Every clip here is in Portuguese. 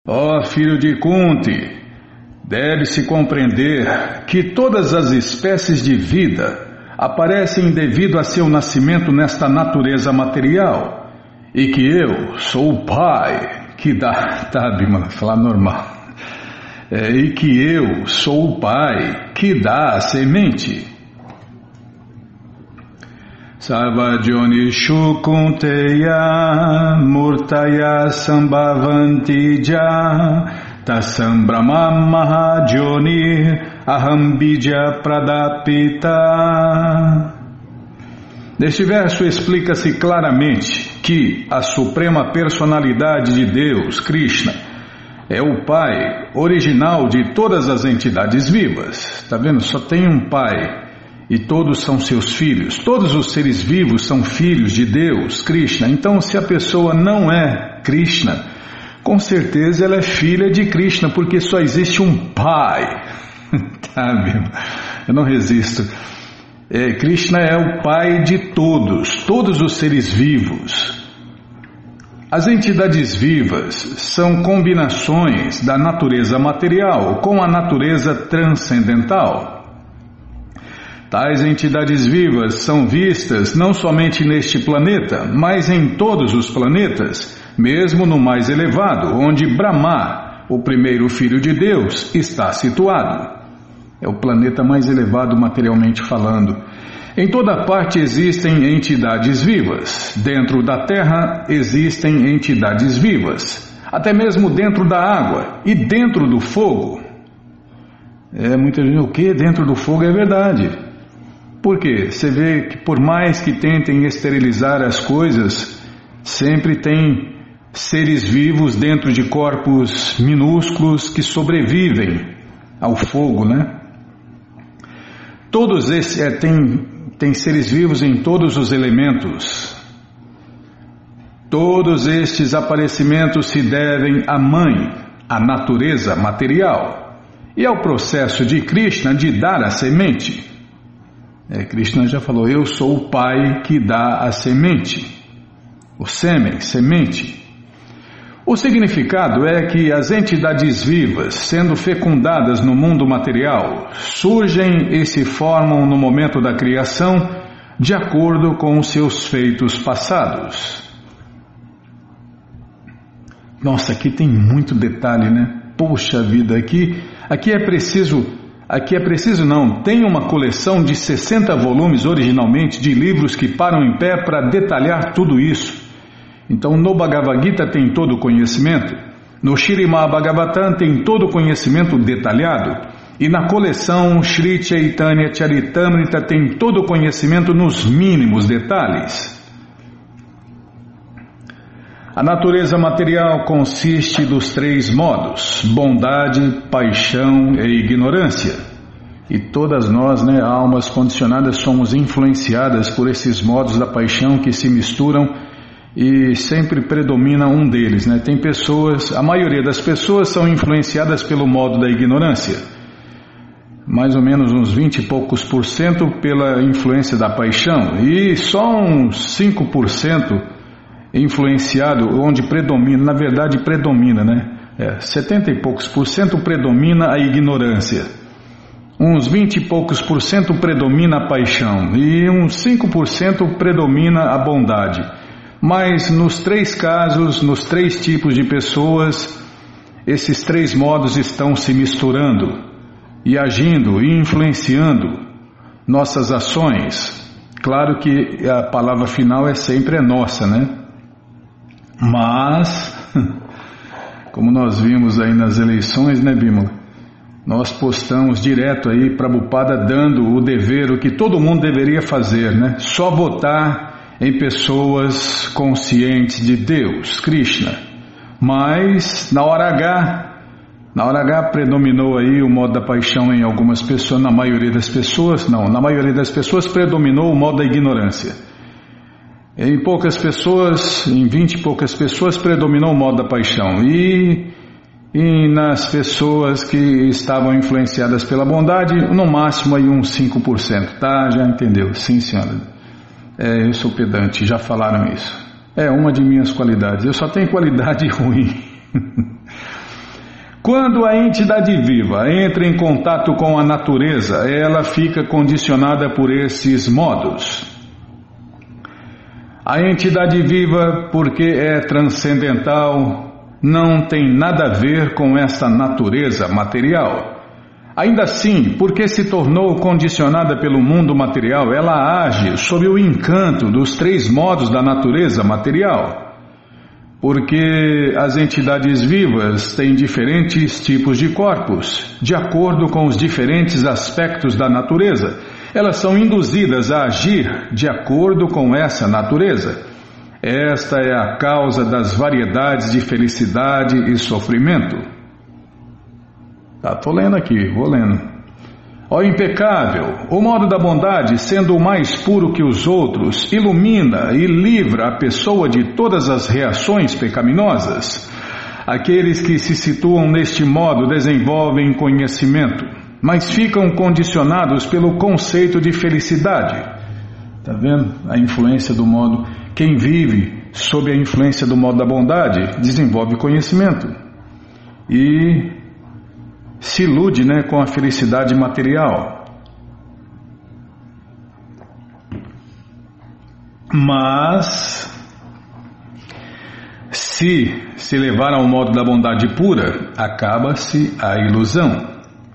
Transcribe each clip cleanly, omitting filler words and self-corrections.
Ó filho de Kunti, deve-se compreender que todas as espécies de vida aparecem devido a seu nascimento nesta natureza material, e que eu sou o Pai que dá, tá, Bimala, falar normal, e que eu sou o Pai que dá a semente. Sarvajonishu kunteya murtaya sambhavanti ja tasam brahma mahajoni aham bija pradapita. Neste verso explica-se claramente que a suprema personalidade de Deus, Krishna, é o Pai original de todas as entidades vivas. Está vendo? Só tem um Pai. E todos são seus filhos. Todos os seres vivos são filhos de Deus, Krishna. Então, se a pessoa não é Krishna, com certeza ela é filha de Krishna, porque só existe um Pai. Tá, meu? Eu não resisto. Krishna é o Pai de todos os seres vivos. As entidades vivas são combinações da natureza material com a natureza transcendental. Tais entidades vivas são vistas não somente neste planeta, mas em todos os planetas, mesmo no mais elevado, onde Brahma, o primeiro filho de Deus, está situado. É o planeta mais elevado materialmente falando. Em toda parte existem entidades vivas. Dentro da Terra existem entidades vivas. Até mesmo dentro da água e dentro do fogo. Muita gente, o que? Dentro do fogo é verdade. Por quê? Você vê que por mais que tentem esterilizar as coisas, sempre tem seres vivos dentro de corpos minúsculos que sobrevivem ao fogo, né? Todos esses tem seres vivos em todos os elementos. Todos estes aparecimentos se devem à Mãe, à natureza material, e ao processo de Krishna de dar a semente. Krishna já falou, eu sou o Pai que dá a semente, o sêmen, semente. O significado é que as entidades vivas, sendo fecundadas no mundo material, surgem e se formam no momento da criação de acordo com os seus feitos passados. Nossa, aqui tem muito detalhe, né? Poxa vida, aqui é preciso não, tem uma coleção de 60 volumes originalmente de livros que param em pé para detalhar tudo isso. Então no Bhagavad Gita tem todo o conhecimento, no Śrīmad Bhagavatam tem todo o conhecimento detalhado, e na coleção Shri Chaitanya Charitamrita tem todo o conhecimento nos mínimos detalhes. A natureza material consiste dos 3 modos: bondade, paixão e ignorância. E todas nós, almas condicionadas, somos influenciadas por esses modos da paixão que se misturam e sempre predomina um deles. Tem pessoas, a maioria das pessoas são influenciadas pelo modo da ignorância. Mais ou menos uns 20 e poucos por cento pela influência da paixão. E só uns 5% influenciado, onde predomina, na verdade predomina, 70 e poucos por cento predomina a ignorância, uns 20 e poucos por cento predomina a paixão e uns 5% predomina a bondade. Mas nos 3 casos, nos 3 tipos de pessoas, esses 3 modos estão se misturando e agindo e influenciando nossas ações. Claro que a palavra final é sempre nossa, Mas, como nós vimos aí nas eleições, Bímola? Nós postamos direto aí Prabhupada dando o dever, o que todo mundo deveria fazer, Só votar em pessoas conscientes de Deus, Krishna. Mas, na hora H predominou aí o modo da paixão em algumas pessoas, na maioria das pessoas predominou o modo da ignorância. Em poucas pessoas, em 20 e poucas pessoas, predominou o modo da paixão. E nas pessoas que estavam influenciadas pela bondade, no máximo aí uns 5%. Tá? Já entendeu? Sim, senhora. Eu sou pedante, já falaram isso. É uma de minhas qualidades. Eu só tenho qualidade ruim. Quando a entidade viva entra em contato com a natureza, ela fica condicionada por esses modos. A entidade viva, porque é transcendental, não tem nada a ver com essa natureza material. Ainda assim, porque se tornou condicionada pelo mundo material, ela age sob o encanto dos 3 modos da natureza material. Porque as entidades vivas têm diferentes tipos de corpos, de acordo com os diferentes aspectos da natureza. Elas são induzidas a agir de acordo com essa natureza. Esta é a causa das variedades de felicidade e sofrimento. Estou lendo aqui, vou lendo. Ó impecável, o modo da bondade, sendo o mais puro que os outros, ilumina e livra a pessoa de todas as reações pecaminosas. Aqueles que se situam neste modo desenvolvem conhecimento, mas ficam condicionados pelo conceito de felicidade. Está vendo a influência do modo? Quem vive sob a influência do modo da bondade desenvolve conhecimento e se ilude, com a felicidade material. Mas, se levar ao modo da bondade pura, acaba-se a ilusão.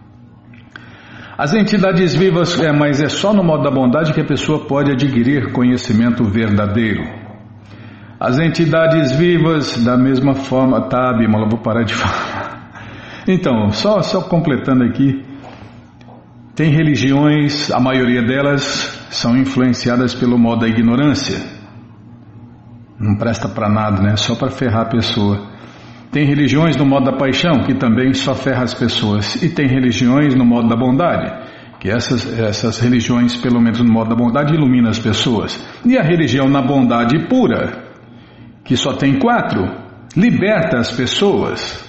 As entidades vivas, mas é só no modo da bondade que a pessoa pode adquirir conhecimento verdadeiro. As entidades vivas, da mesma forma, Bímola, vou parar de falar. Então, só completando aqui, tem religiões, a maioria delas são influenciadas pelo modo da ignorância. Não presta para nada, só para ferrar a pessoa. Tem religiões no modo da paixão, que também só ferra as pessoas. E tem religiões no modo da bondade, que essas religiões, pelo menos no modo da bondade, iluminam as pessoas. E a religião na bondade pura, que só tem 4, liberta as pessoas.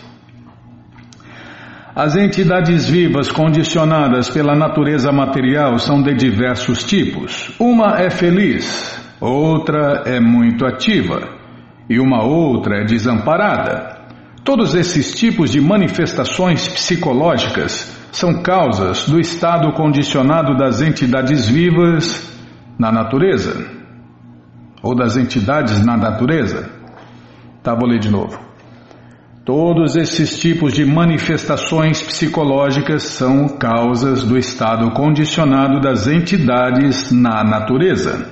As entidades vivas condicionadas pela natureza material são de diversos tipos. Uma é feliz, outra é muito ativa e uma outra é desamparada. Todos esses tipos de manifestações psicológicas são causas do estado condicionado das entidades vivas na natureza, ou das entidades na natureza. Vou ler de novo. Todos esses tipos de manifestações psicológicas são causas do estado condicionado das entidades na natureza.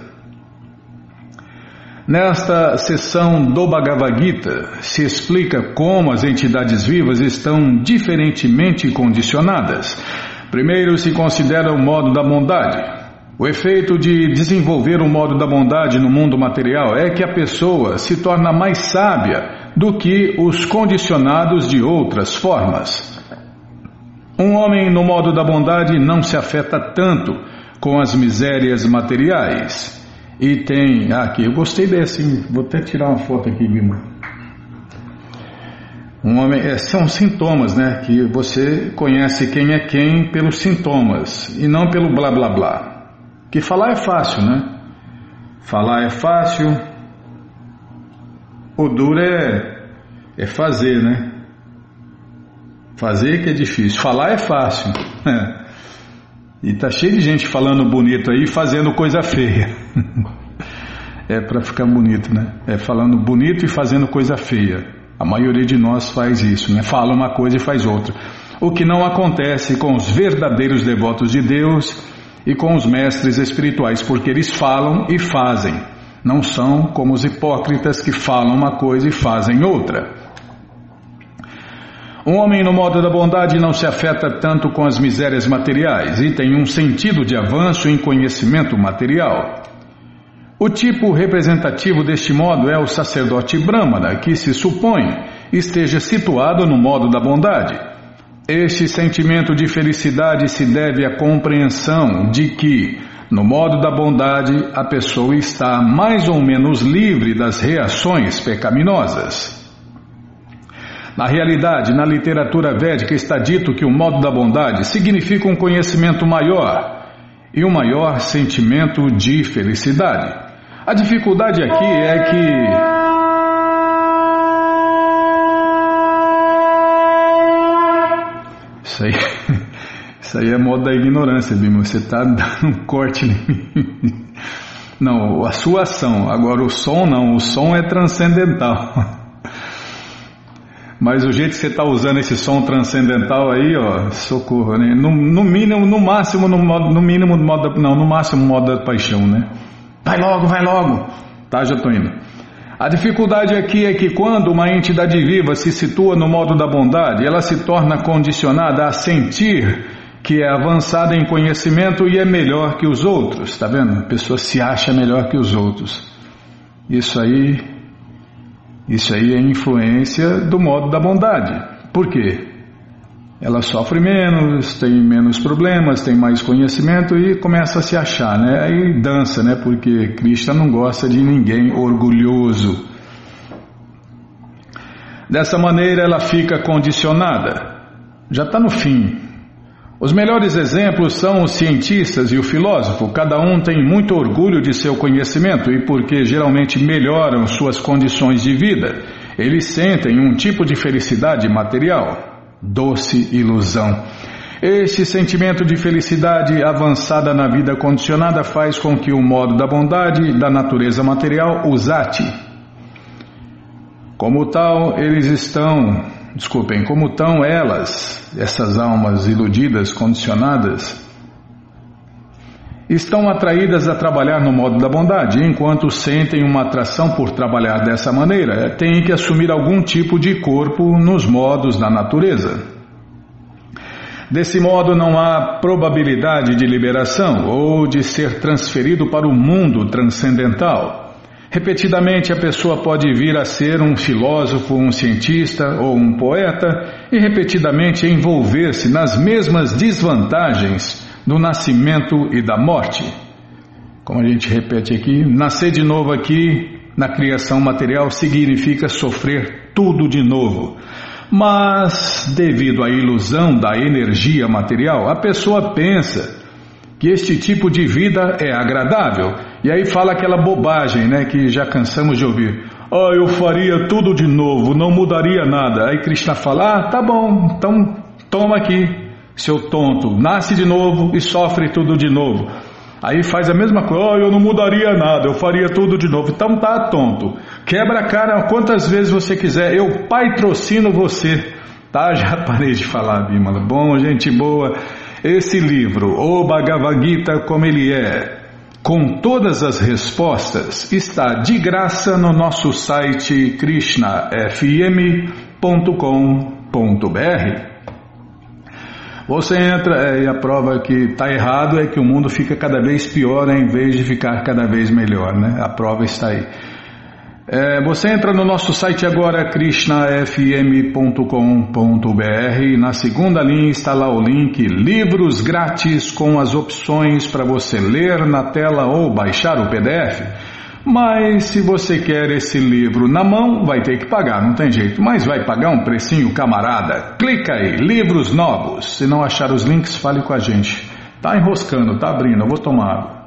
Nesta sessão do Bhagavad Gita se explica como as entidades vivas estão diferentemente condicionadas. Primeiro se considera o modo da bondade. O efeito de desenvolver o modo da bondade no mundo material é que a pessoa se torna mais sábia do que os condicionados de outras formas. Um homem no modo da bondade não se afeta tanto com as misérias materiais. E tem, aqui, eu gostei desse, vou até tirar uma foto aqui, Bima. Um homem, são sintomas, que você conhece quem é quem pelos sintomas e não pelo blá blá blá. Que falar é fácil, Falar é fácil. O duro é fazer, Fazer que é difícil. Falar é fácil. E tá cheio de gente falando bonito aí, fazendo coisa feia. É para ficar bonito, É falando bonito e fazendo coisa feia. A maioria de nós faz isso, Fala uma coisa e faz outra. O que não acontece com os verdadeiros devotos de Deus e com os mestres espirituais, porque eles falam e fazem. Não são como os hipócritas que falam uma coisa e fazem outra. Um homem no modo da bondade não se afeta tanto com as misérias materiais e tem um sentido de avanço em conhecimento material. O tipo representativo deste modo é o sacerdote Brahmana, que se supõe esteja situado no modo da bondade. Este sentimento de felicidade se deve à compreensão de que, no modo da bondade, a pessoa está mais ou menos livre das reações pecaminosas. Na realidade, na literatura védica está dito que o modo da bondade significa um conhecimento maior e um maior sentimento de felicidade. A dificuldade aqui é que Isso aí é modo da ignorância, Bima. Você está dando um corte em mim. Não, a sua ação. Agora o som não, o som é transcendental. Mas o jeito que você está usando esse som transcendental aí, ó, socorro, né? No mínimo, no máximo, no máximo modo da paixão, né? Vai logo. Tá, já tô indo. A dificuldade aqui é que quando uma entidade viva se situa no modo da bondade, ela se torna condicionada a sentir que é avançada em conhecimento e é melhor que os outros, tá vendo? A pessoa se acha melhor que os outros. Isso aí é influência do modo da bondade. Por quê? Ela sofre menos, tem menos problemas, tem mais conhecimento e começa a se achar, né? Aí dança, né? Porque Krishna não gosta de ninguém orgulhoso. Dessa maneira ela fica condicionada. Já está no fim. Os melhores exemplos são os cientistas e o filósofo. Cada um tem muito orgulho de seu conhecimento e porque geralmente melhoram suas condições de vida, eles sentem um tipo de felicidade material. Doce ilusão. Este sentimento de felicidade avançada na vida condicionada faz com que o modo da bondade da natureza material os ate. Como tal, elas, essas almas iludidas, condicionadas, estão atraídas a trabalhar no modo da bondade, enquanto sentem uma atração por trabalhar dessa maneira, têm que assumir algum tipo de corpo nos modos da natureza. Desse modo não há probabilidade de liberação ou de ser transferido para o mundo transcendental. Repetidamente a pessoa pode vir a ser um filósofo, um cientista ou um poeta e repetidamente envolver-se nas mesmas desvantagens do nascimento e da morte. Como a gente repete aqui, nascer de novo aqui na criação material significa sofrer tudo de novo. Mas, devido à ilusão da energia material, a pessoa pensa que este tipo de vida é agradável. E aí fala aquela bobagem, né, que já cansamos de ouvir. Eu faria tudo de novo, não mudaria nada. Aí Krishna fala, tá bom, então toma aqui. Seu tonto, nasce de novo e sofre tudo de novo. Aí faz a mesma coisa, eu não mudaria nada, eu faria tudo de novo. Então tá, tonto, quebra a cara quantas vezes você quiser, eu patrocino você. Tá, já parei de falar, Bimala. Bom, gente boa, esse livro, o Bhagavad Gita como ele é, com todas as respostas, está de graça no nosso site krishnafm.com.br. Você entra e a prova que está errado é que o mundo fica cada vez pior em vez de ficar cada vez melhor, né? A prova está aí. Você entra no nosso site agora, krishnafm.com.br, e na segunda linha está lá o link Livros Grátis com as opções para você ler na tela ou baixar o PDF. Mas se você quer esse livro na mão, vai ter que pagar, não tem jeito. Mas vai pagar um precinho, camarada. Clica aí, livros novos. Se não achar os links, fale com a gente. Tá enroscando, tá abrindo, eu vou tomar água.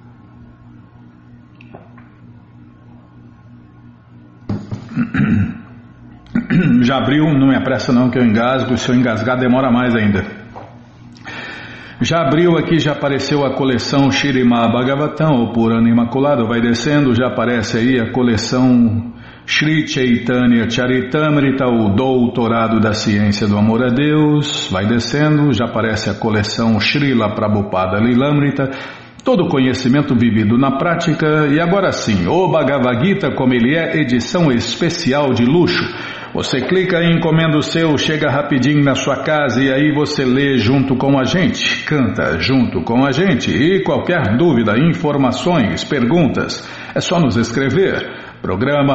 Já abriu, não me apressa não que eu engasgo. Se eu engasgar demora mais ainda. Já abriu aqui, já apareceu a coleção Śrīmad Bhagavatam, ou Purana Imaculado, vai descendo, já aparece aí a coleção Shri Chaitanya Charitamrita, o Doutorado da Ciência do Amor a Deus, vai descendo, já aparece a coleção Srila Prabhupada Lilamrita, todo conhecimento vivido na prática, e agora sim, o Bhagavad Gita como ele é, edição especial de luxo. Você clica e encomenda o seu, chega rapidinho na sua casa e aí você lê junto com a gente, canta junto com a gente. E qualquer dúvida, informações, perguntas, é só nos escrever. Programa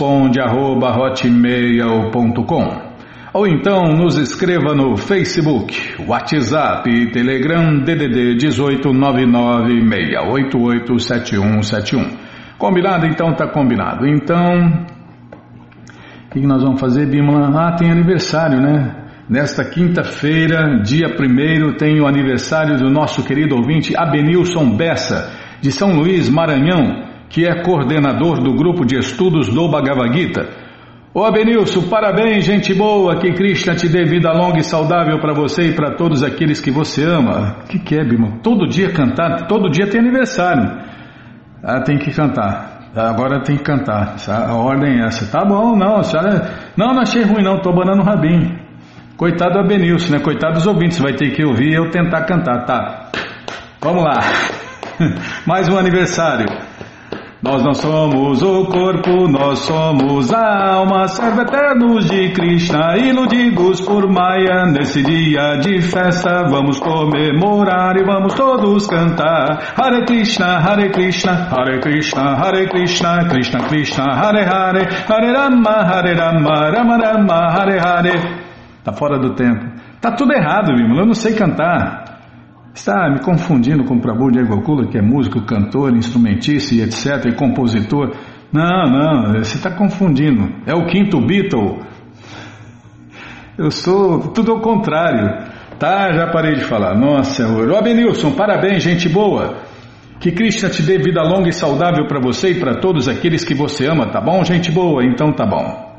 responde@hotmail.com. Ou então nos escreva no Facebook, WhatsApp e Telegram DDD 18996887171. Combinado? Então tá combinado. Então... o que nós vamos fazer, Bimala? Tem aniversário, né? Nesta quinta-feira, dia 1º, tem o aniversário do nosso querido ouvinte Abenilson Bessa, de São Luís, Maranhão, que é coordenador do grupo de estudos do Bhagavad Gita. Ô Abenilson, parabéns, gente boa, que Krishna te dê vida longa e saudável para você e para todos aqueles que você ama. O que é, Bima? Todo dia cantar, todo dia tem aniversário. Ah, tem que cantar, agora tem que cantar, a ordem é essa. Tá bom, não, senhora... não achei ruim não, tô abanando o rabinho. Coitado do Abenilson, né? Coitado dos ouvintes, vai ter que ouvir eu tentar cantar, tá? Vamos lá, mais um aniversário. Nós não somos o corpo, nós somos a alma, servo eternos de Krishna, iludidos por Maya. Nesse dia de festa vamos comemorar e vamos todos cantar. Hare Krishna, Hare Krishna, Hare Krishna, Hare Krishna, Krishna Krishna, Hare Hare, Hare Rama, Rama Rama, Hare Hare. Tá fora do tempo. Tá tudo errado, Bimala, eu não sei cantar. Está me confundindo com o Prabhu de Gokula, que é músico, cantor, instrumentista e etc, e compositor. Não, você está confundindo. É o quinto Beatle. Eu sou tudo ao contrário. Tá, já parei de falar. Nossa, Abenilson, parabéns, gente boa. Que Krishna te dê vida longa e saudável para você e para todos aqueles que você ama, tá bom, gente boa? Então tá bom.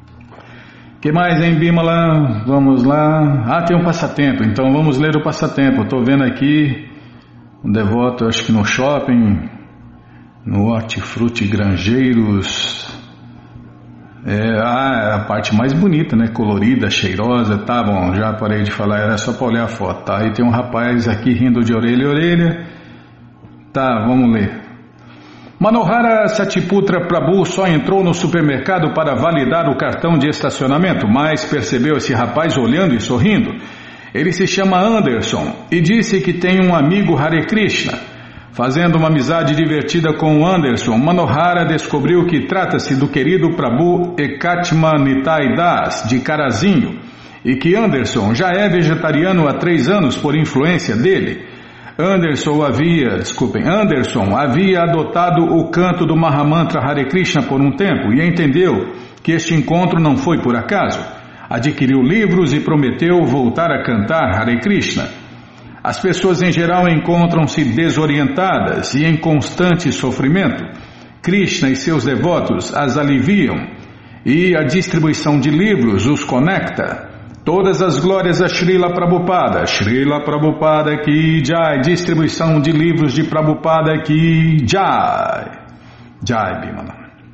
Que mais, hein, Bimala? Vamos lá. Ah, tem um passatempo, então vamos ler o passatempo. Estou vendo aqui um devoto, acho que no shopping, no Hortifruti Granjeiros. É a parte mais bonita, né? Colorida, cheirosa. Tá bom, já parei de falar, era só para olhar a foto. Tá? Aí tem um rapaz aqui rindo de orelha a orelha. Tá, vamos ler. Manohara Satiputra Prabhu só entrou no supermercado para validar o cartão de estacionamento, mas percebeu esse rapaz olhando e sorrindo. Ele se chama Anderson e disse que tem um amigo Hare Krishna. Fazendo uma amizade divertida com o Anderson, Manohara descobriu que trata-se do querido Prabhu Ekatma Nitai Das, de Carazinho, e que Anderson já é vegetariano há 3 anos por influência dele. Anderson havia adotado o canto do Mahamantra Hare Krishna por um tempo e entendeu que este encontro não foi por acaso. Adquiriu livros e prometeu voltar a cantar Hare Krishna. As pessoas em geral encontram-se desorientadas e em constante sofrimento. Krishna e seus devotos as aliviam e a distribuição de livros os conecta. Todas as glórias a Srila Prabhupada Ki Jai, distribuição de livros de Prabhupada Ki Jai. Jai, Bimala.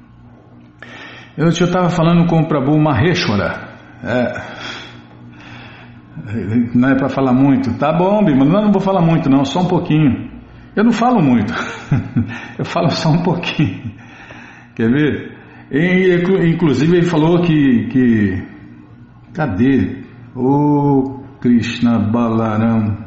Eu estava falando com o Prabhu Maheshwara. Não é para falar muito. Tá bom, Bimala, não vou falar muito não, só um pouquinho. Eu não falo muito, eu falo só um pouquinho. Quer ver? Inclusive ele falou que cadê? O Krishna Balaram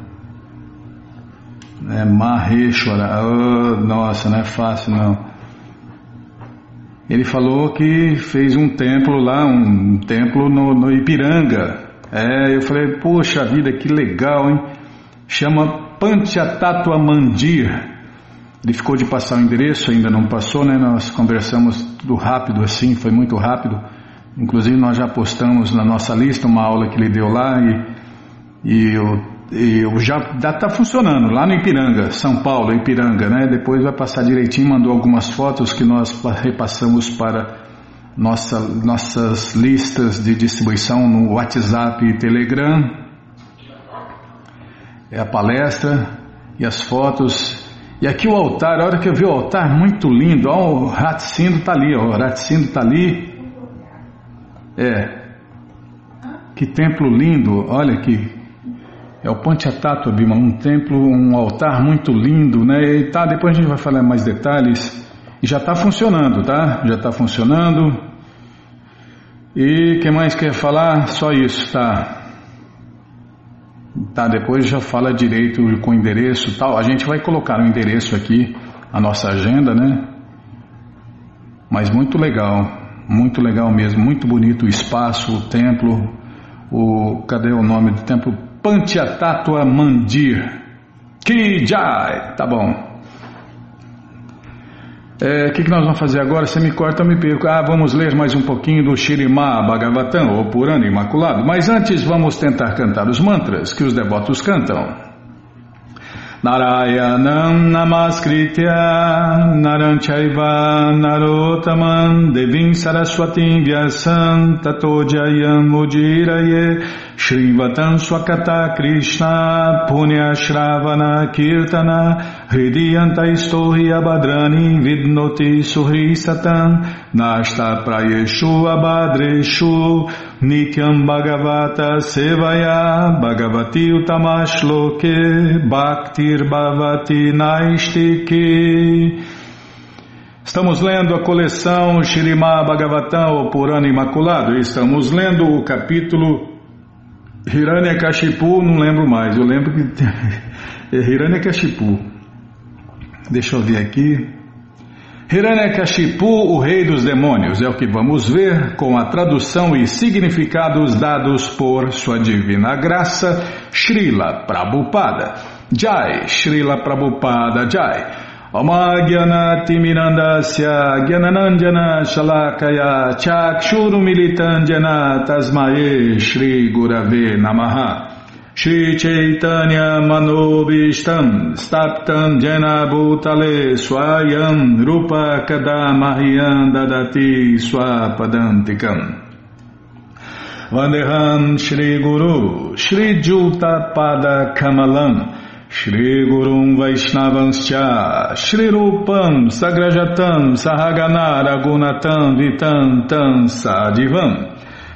Maheshwara. Nossa, não é fácil não. Ele falou que fez um templo lá, um templo no Ipiranga. Eu falei, poxa vida, que legal, hein? Chama Panchatattva Mandir. Ele ficou de passar o endereço, ainda não passou, né? Nós conversamos tudo rápido assim, foi muito rápido. Inclusive nós já postamos na nossa lista uma aula que ele deu lá e já está funcionando lá no Ipiranga, São Paulo, Ipiranga, né? Depois vai passar direitinho, mandou algumas fotos que nós repassamos para nossas listas de distribuição no WhatsApp e Telegram. É a palestra e as fotos. E aqui o altar, a hora que eu vi o altar, muito lindo. Ó, o Ratsindo está ali, ó, o Ratsindo está ali. Que templo lindo, olha aqui, é o Panchatattva, Bima, um templo, um altar muito lindo, né? E tá, depois a gente vai falar mais detalhes, e já está funcionando, tá? Já está funcionando, e quem mais quer falar? Só isso, tá? Tá, depois já fala direito com o endereço e tal, a gente vai colocar o endereço aqui, a nossa agenda, né? Mas muito legal mesmo, muito bonito o espaço, o templo, cadê o nome do templo? Panchatattva Mandir Ki Jai, tá bom. O que nós vamos fazer agora? Você me corta, eu me perco. Vamos ler mais um pouquinho do Śrīmad Bhagavatam, ou Purana Imaculado, mas antes vamos tentar cantar os mantras que os devotos cantam. Narayanam namaskritya naram chaiva narottaman devim saraswatim vyasam tato jayam udiraye Shrivatam swakata Krishna punya shravana kirtana hridiyanta istohi abadrani vidnoti suhri satam nashta prayeshu abadreshu nityam bhagavata sevaya bhagavati utamashloke bhaktir bhavati naistiki. Estamos lendo a coleção Śrīmad Bhagavatam, o Purana Imaculado. Estamos lendo o capítulo Hiranyakashipu, não lembro mais, eu lembro que é Hiranyakashipu. Deixa eu ver aqui. Hiranyakashipu, o rei dos demônios, é o que vamos ver com a tradução e significados dados por sua divina graça, Srila Prabhupada. Jai, Srila Prabhupada Jai. Amagyanatimirandasya Gyananandjana Shalakaya Chakshurumilitanjana Tasmae Shri Gurave Namaha. Shri Chaitanya Manobishtam Staptam Jena Bhutale Swayam Rupa Kadamahyam Dadati Swapadantikam. Vandeham Shri Guru Shri Juta Pada Kamalam Shri Gurum Vaishnavanscha Shri Rupam Sagrajatam Sahagana Ragunatam Vitam Tam Sadivam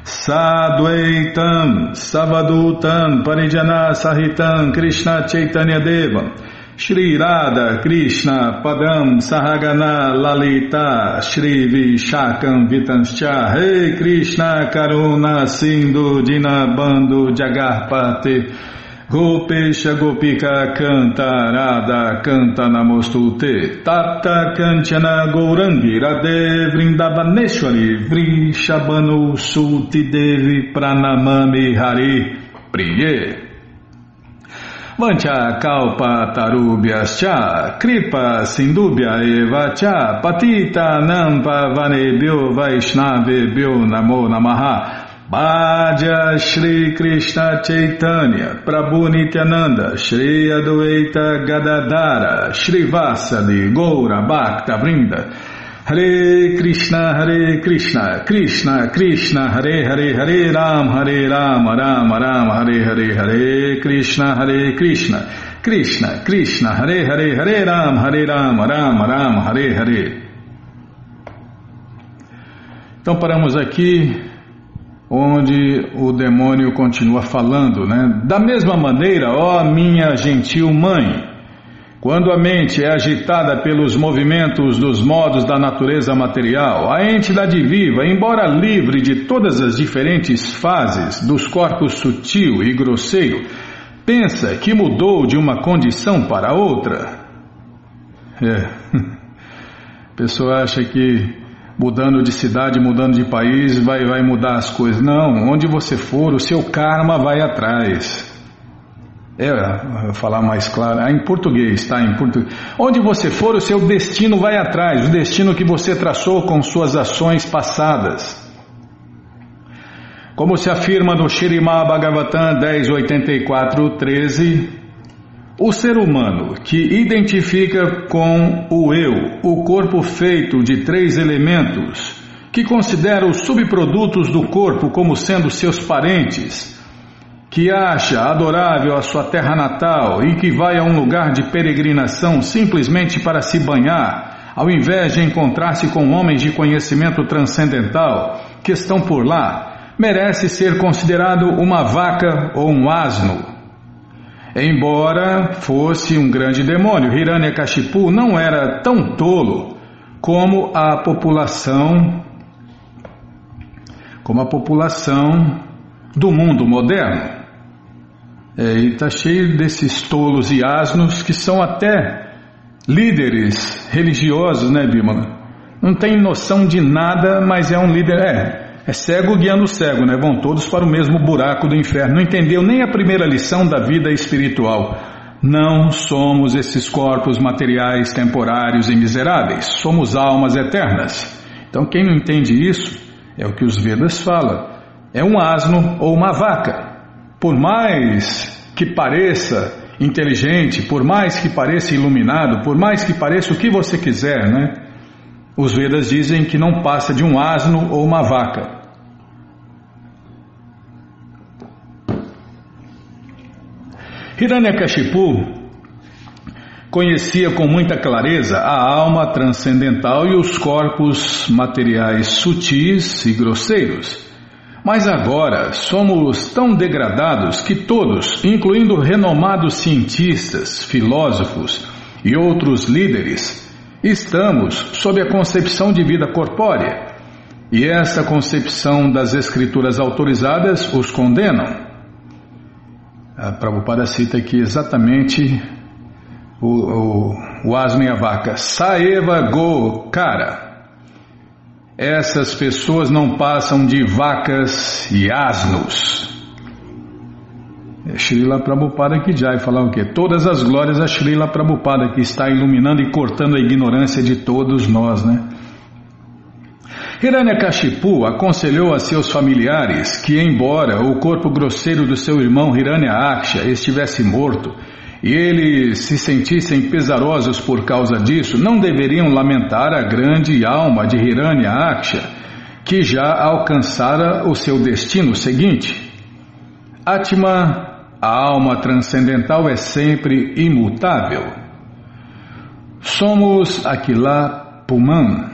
Sadvaitam Savadutam Parijana Sahitam Krishna Chaitanya Devam Shri Radha Krishna Padam Sahagana Lalita Shri Vishakam Vitanscha Rei Krishna Karuna Sindhu Dinabandhu Jagarpate Gopesha Gopika Canta Radha Canta Namostute Tapta Kanchana Gourangi Radhe Vrindavaneshwari Vrishabhanu Suti Devi Pranamami Hari Priye Vancha Kalpa Tarubhyascha Kripa Sindubhya Eva Cha Patita Nampa Vanebhyo Vaishnavebhyo Namo Namaha Bhaja Shri Krishna Chaitanya Prabhu Nityananda Shri Adwaita Gadadhara Shri Vasadi Goura Bhakta Vrinda Hare Krishna Krishna Krishna Hare Hare Hare Ram Ram Hare Hare Hare Krishna Krishna Krishna Hare Hare Hare Ram Ram Hare Hare. Então paramos aqui onde o demônio continua falando, né? Da mesma maneira, ó minha gentil mãe, quando a mente é agitada pelos movimentos dos modos da natureza material, a entidade viva, embora livre de todas as diferentes fases dos corpos sutil e grosseiro, pensa que mudou de uma condição para outra. A pessoa acha que mudando de cidade, mudando de país, vai mudar as coisas. Não, onde você for, o seu karma vai atrás. Vou falar mais claro, em português, tá? Em português. Onde você for, o seu destino vai atrás, o destino que você traçou com suas ações passadas. Como se afirma no Śrīmad Bhagavatam 10.84.13, o ser humano que identifica com o eu, o corpo feito de 3 elementos, que considera os subprodutos do corpo como sendo seus parentes, que acha adorável a sua terra natal e que vai a um lugar de peregrinação simplesmente para se banhar, ao invés de encontrar-se com homens de conhecimento transcendental que estão por lá, merece ser considerado uma vaca ou um asno. Embora fosse um grande demônio, Hiranyakashipu não era tão tolo como a população do mundo moderno. E está cheio desses tolos e asnos que são até líderes religiosos, né, Bímola? Não tem noção de nada, mas é um líder, é cego guiando cego, né? Vão todos para o mesmo buraco do inferno. Não entendeu nem a primeira lição da vida espiritual. Não somos esses corpos materiais temporários e miseráveis. Somos almas eternas. Então quem não entende isso, é o que os Vedas falam. É um asno ou uma vaca. Por mais que pareça inteligente, por mais que pareça iluminado, por mais que pareça o que você quiser, né? Os Vedas dizem que não passa de um asno ou uma vaca. Hiranyakashipu conhecia com muita clareza a alma transcendental e os corpos materiais sutis e grosseiros. Mas agora somos tão degradados que todos, incluindo renomados cientistas, filósofos e outros líderes, estamos sob a concepção de vida corpórea. E essa concepção das escrituras autorizadas os condenam. A Prabhupada cita aqui exatamente o asno e a vaca. Saeva go kara. Essas pessoas não passam de vacas e asnos. Srila Prabhupada que já vai falar o quê? Todas as glórias a Srila Prabhupada, que está iluminando e cortando a ignorância de todos nós, né? Hiranyakashipu aconselhou a seus familiares que, embora o corpo grosseiro do seu irmão Hiranyaksha estivesse morto e eles se sentissem pesarosos por causa disso, não deveriam lamentar a grande alma de Hiranyaksha, que já alcançara o seu destino seguinte. Atma, a alma transcendental, é sempre imutável. Somos Aquila Puman,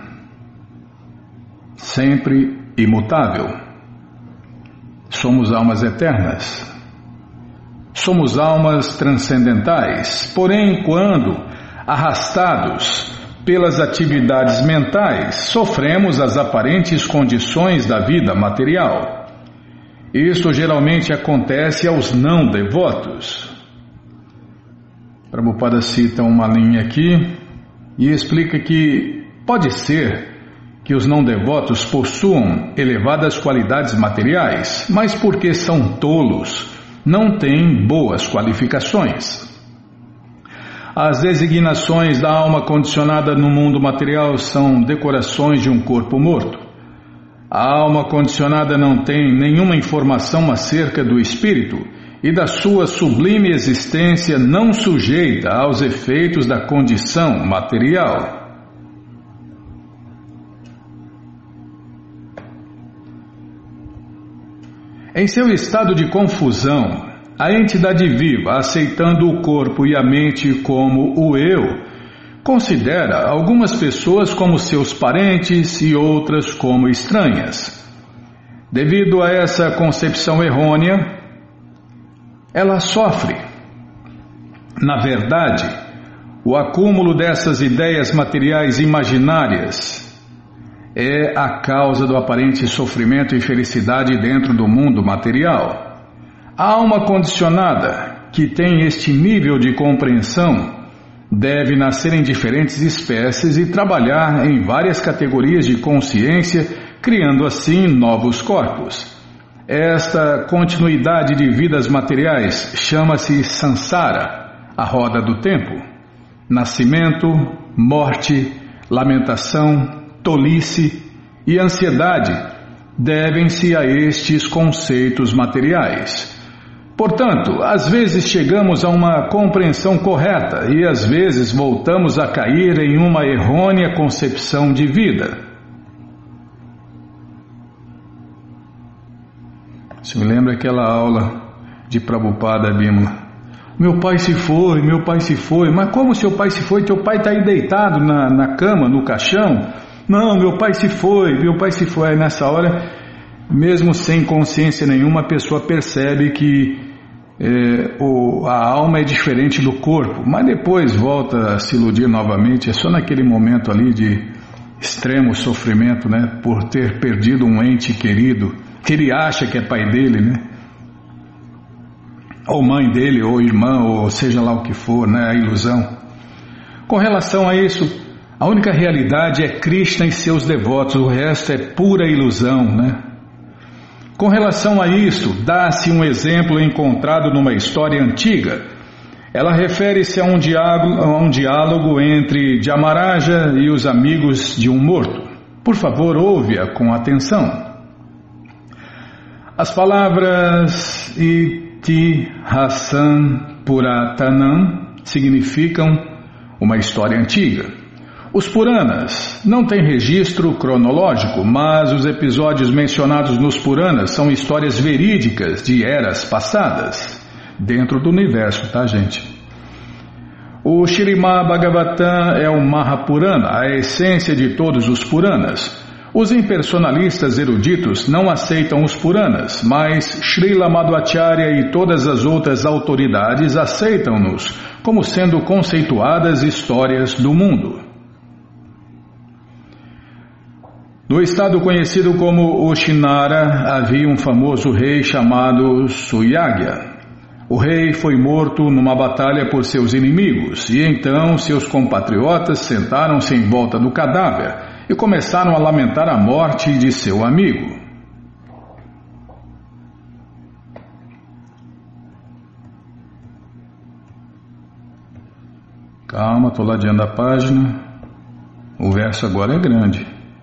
sempre imutável. Somos almas eternas. Somos almas transcendentais, porém, quando arrastados pelas atividades mentais, sofremos as aparentes condições da vida material. Isto geralmente acontece aos não devotos. Prabhupada cita uma linha aqui e explica que pode ser que os não devotos possuam elevadas qualidades materiais, mas porque são tolos, não têm boas qualificações. As designações da alma condicionada no mundo material são decorações de um corpo morto. A alma condicionada não tem nenhuma informação acerca do espírito e da sua sublime existência não sujeita aos efeitos da condição material. Em seu estado de confusão, a entidade viva, aceitando o corpo e a mente como o eu, considera algumas pessoas como seus parentes e outras como estranhas. Devido a essa concepção errônea, ela sofre. Na verdade, o acúmulo dessas ideias materiais imaginárias é a causa do aparente sofrimento e felicidade dentro do mundo material. A alma condicionada, que tem este nível de compreensão, deve nascer em diferentes espécies e trabalhar em várias categorias de consciência, criando assim novos corpos. Esta continuidade de vidas materiais chama-se Sansara, a roda do tempo. Nascimento, morte, lamentação, tolice e ansiedade devem-se a estes conceitos materiais. Portanto, às vezes chegamos a uma compreensão correta e às vezes voltamos a cair em uma errônea concepção de vida. Isso me lembra aquela aula de Prabhupada Bimala. Meu pai se foi, meu pai se foi. Mas como seu pai se foi? Teu pai está aí deitado na cama, no caixão? Não, meu pai se foi, meu pai se foi. Aí nessa hora, mesmo sem consciência nenhuma, a pessoa percebe que a alma é diferente do corpo, mas depois volta a se iludir novamente. É só naquele momento ali de extremo sofrimento, né, por ter perdido um ente querido, que ele acha que é pai dele, né, ou mãe dele, ou irmã, ou seja lá o que for, né, a ilusão. Com relação a isso, a única realidade é Krishna e seus devotos, o resto é pura ilusão, né? Com relação a isso, dá-se um exemplo encontrado numa história antiga. Ela refere-se a um diálogo entre Dhyamaraja e os amigos de um morto. Por favor, ouve-a com atenção. As palavras Iti Hasan Puratanam significam uma história antiga. Os Puranas não têm registro cronológico, mas os episódios mencionados nos Puranas são histórias verídicas de eras passadas, dentro do universo, tá, gente? O Śrīmad Bhagavatam é o Mahapurana, a essência de todos os Puranas. Os impersonalistas eruditos não aceitam os Puranas, mas Srila Madhvacharya e todas as outras autoridades aceitam-nos como sendo conceituadas histórias do mundo. No estado conhecido como Ushinara, havia um famoso rei chamado Suyagya. O rei foi morto numa batalha por seus inimigos, e então seus compatriotas sentaram-se em volta do cadáver e começaram a lamentar a morte de seu amigo. Calma, estou ladeando a página. O verso agora é grande.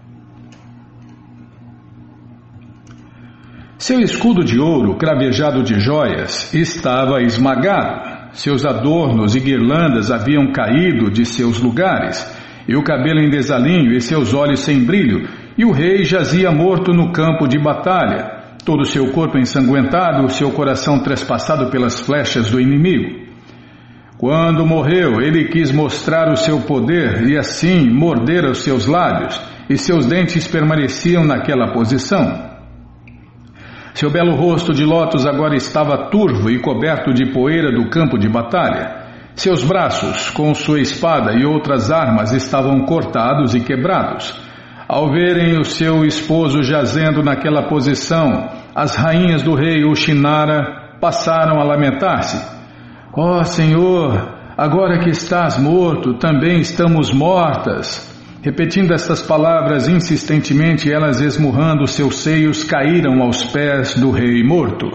Seu escudo de ouro, cravejado de joias, estava esmagado. Seus adornos e guirlandas haviam caído de seus lugares, e o cabelo em desalinho e seus olhos sem brilho, e o rei jazia morto no campo de batalha, todo seu corpo ensanguentado, seu coração trespassado pelas flechas do inimigo. Quando morreu, ele quis mostrar o seu poder e assim morder os seus lábios, e seus dentes permaneciam naquela posição. Seu belo rosto de lótus agora estava turvo e coberto de poeira do campo de batalha. Seus braços, com sua espada e outras armas, estavam cortados e quebrados. Ao verem o seu esposo jazendo naquela posição, as rainhas do rei Ushinara passaram a lamentar-se. Ó Senhor, agora que estás morto, também estamos mortas. Repetindo estas palavras insistentemente, elas esmurrando seus seios, caíram aos pés do rei morto.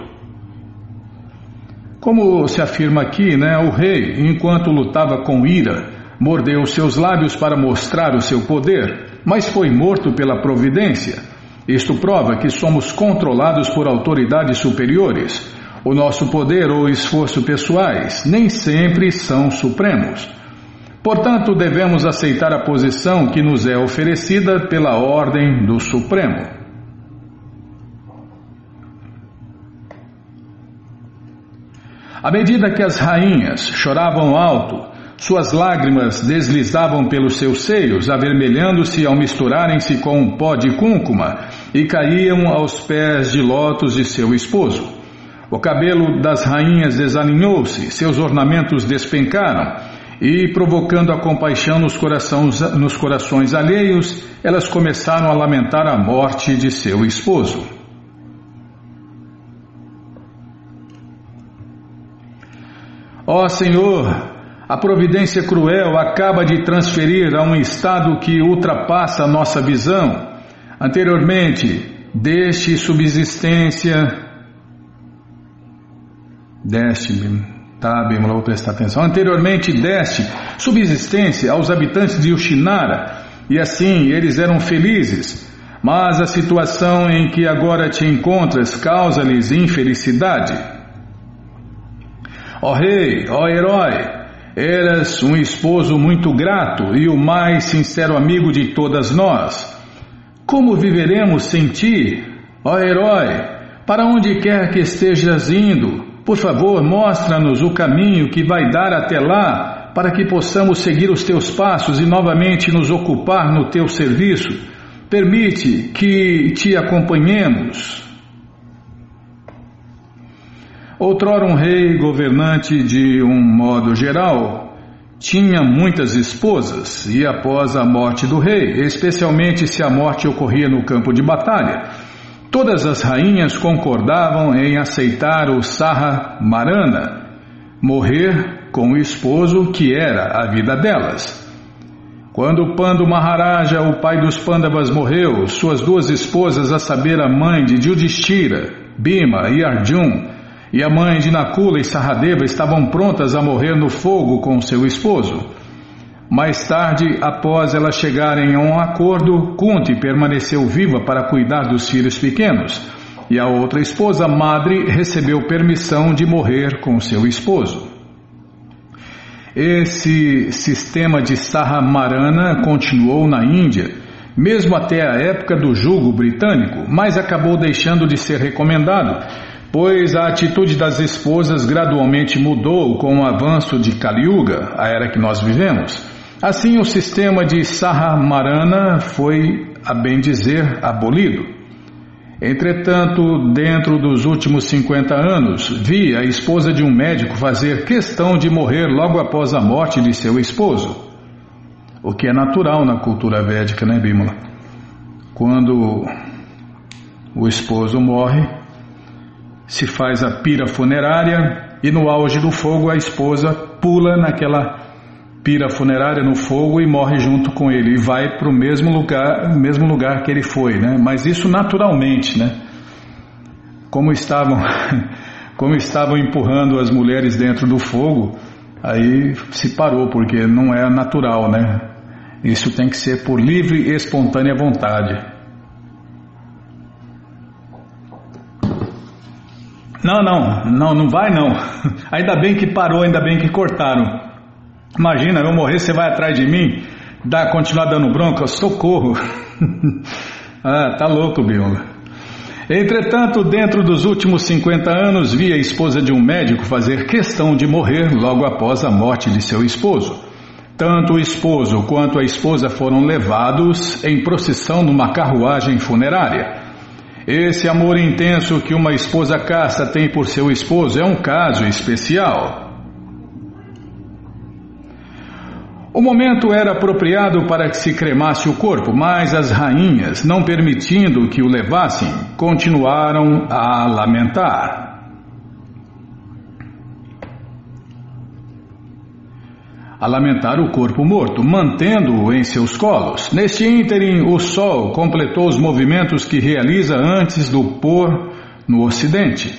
Como se afirma aqui, o rei, enquanto lutava com ira, mordeu seus lábios para mostrar o seu poder, mas foi morto pela providência. Isto prova que somos controlados por autoridades superiores. O nosso poder ou esforço pessoais nem sempre são supremos. Portanto, devemos aceitar a posição que nos é oferecida pela ordem do Supremo. À medida que as rainhas choravam alto, suas lágrimas deslizavam pelos seus seios, avermelhando-se ao misturarem-se com um pó de cúrcuma e caíam aos pés de lótus de seu esposo. O cabelo das rainhas desalinhou-se, seus ornamentos despencaram e, provocando a compaixão nos corações alheios, elas começaram a lamentar a morte de seu esposo. Ó Senhor, a providência cruel acaba de transferir a um estado que ultrapassa a nossa visão. Anteriormente, deste subsistência... vou prestar atenção. Anteriormente deste subsistência aos habitantes de Ushinara, e assim eles eram felizes, mas a situação em que agora te encontras causa-lhes infelicidade. Ó rei, ó herói, eras um esposo muito grato e o mais sincero amigo de todas nós. Como viveremos sem ti? Ó herói, para onde quer que estejas indo, por favor, mostra-nos o caminho que vai dar até lá, para que possamos seguir os teus passos e novamente nos ocupar no teu serviço. Permite que te acompanhemos. Outrora um rei governante de um modo geral tinha muitas esposas e após a morte do rei, especialmente se a morte ocorria no campo de batalha, todas as rainhas concordavam em aceitar o Saha Marana, morrer com o esposo que era a vida delas. Quando Pandu Maharaja, o pai dos Pandavas, morreu, suas duas esposas, a saber a mãe de Yudhishthira, Bhima e Arjuna, e a mãe de Nakula e Sahadeva estavam prontas a morrer no fogo com seu esposo. Mais tarde, após elas chegarem a um acordo, Kunti permaneceu viva para cuidar dos filhos pequenos, e a outra esposa, Madri, recebeu permissão de morrer com seu esposo. Esse sistema de Sahamarana continuou na Índia, mesmo até a época do jugo britânico, mas acabou deixando de ser recomendado, pois a atitude das esposas gradualmente mudou com o avanço de Kali Yuga, a era que nós vivemos. Assim, o sistema de Sahamarana foi, a bem dizer, abolido. Entretanto, dentro dos últimos 50 anos, vi a esposa de um médico fazer questão de morrer logo após a morte de seu esposo. O que é natural na cultura védica, né, Bímola? Quando o esposo morre, se faz a pira funerária e no auge do fogo a esposa pula naquela pira funerária no fogo e morre junto com ele e vai para o mesmo lugar que ele foi, né? Mas isso naturalmente, né? Como estavam empurrando as mulheres dentro do fogo, aí se parou, porque não é natural, né? Isso tem que ser por livre e espontânea vontade. Não vai não. Ainda bem que parou, ainda bem que cortaram. Imagina, eu morrer, você vai atrás de mim, continuar dando bronca, socorro. Tá louco, Bímola. Entretanto, dentro dos últimos 50 anos, vi a esposa de um médico fazer questão de morrer logo após a morte de seu esposo. Tanto o esposo quanto a esposa foram levados em procissão numa carruagem funerária. Esse amor intenso que uma esposa casta tem por seu esposo é um caso especial. O momento era apropriado para que se cremasse o corpo, mas as rainhas, não permitindo que o levassem, continuaram a lamentar. A lamentar o corpo morto, mantendo-o em seus colos. Neste ínterim, o Sol completou os movimentos que realiza antes do pôr no Ocidente.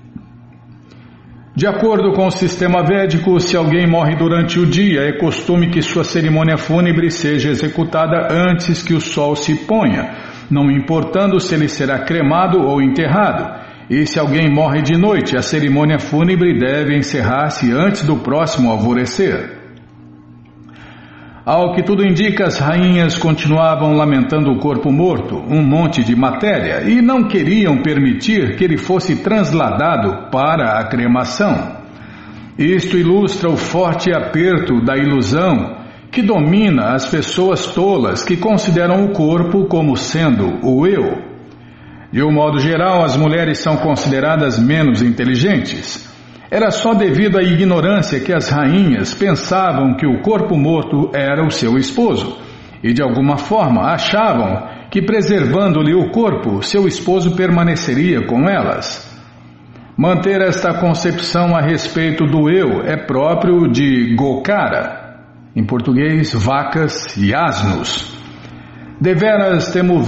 De acordo com o sistema védico, se alguém morre durante o dia, é costume que sua cerimônia fúnebre seja executada antes que o sol se ponha, não importando se ele será cremado ou enterrado. E se alguém morre de noite, a cerimônia fúnebre deve encerrar-se antes do próximo alvorecer. Ao que tudo indica, as rainhas continuavam lamentando o corpo morto, um monte de matéria, e não queriam permitir que ele fosse transladado para a cremação. Isto ilustra o forte aperto da ilusão que domina as pessoas tolas que consideram o corpo como sendo o eu. De um modo geral, as mulheres são consideradas menos inteligentes. Era só devido à ignorância que as rainhas pensavam que o corpo morto era o seu esposo e de alguma forma achavam que preservando-lhe o corpo, seu esposo permaneceria com elas. Manter esta concepção a respeito do eu é próprio de Gokara, em português, vacas e asnos. Deveras temos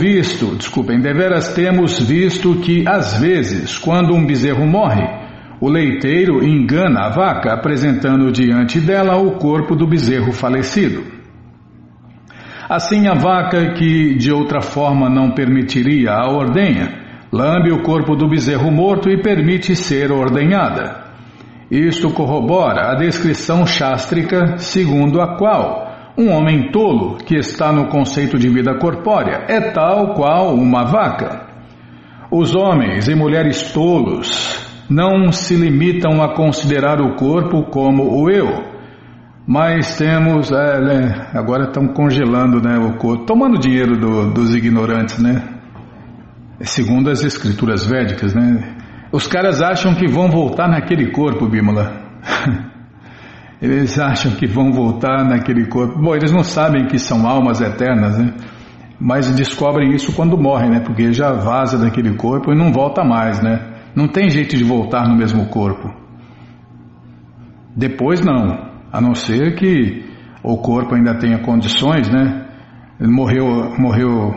visto que às vezes, quando um bezerro morre, o leiteiro engana a vaca, apresentando diante dela o corpo do bezerro falecido. Assim, a vaca, que de outra forma não permitiria a ordenha, lambe o corpo do bezerro morto e permite ser ordenhada. Isto corrobora a descrição chástrica segundo a qual um homem tolo, que está no conceito de vida corpórea, é tal qual uma vaca. Os homens e mulheres tolos não se limitam a considerar o corpo como o eu, mas temos, agora estão congelando, né, o corpo, tomando dinheiro dos ignorantes, né, segundo as escrituras védicas, né, os caras acham que vão voltar naquele corpo, Bímola, eles acham que vão voltar naquele corpo, bom, eles não sabem que são almas eternas, né, mas descobrem isso quando morrem, né, porque já vaza daquele corpo e não volta mais, né. Não tem jeito de voltar no mesmo corpo. Depois não, a não ser que o corpo ainda tenha condições, né? Ele morreu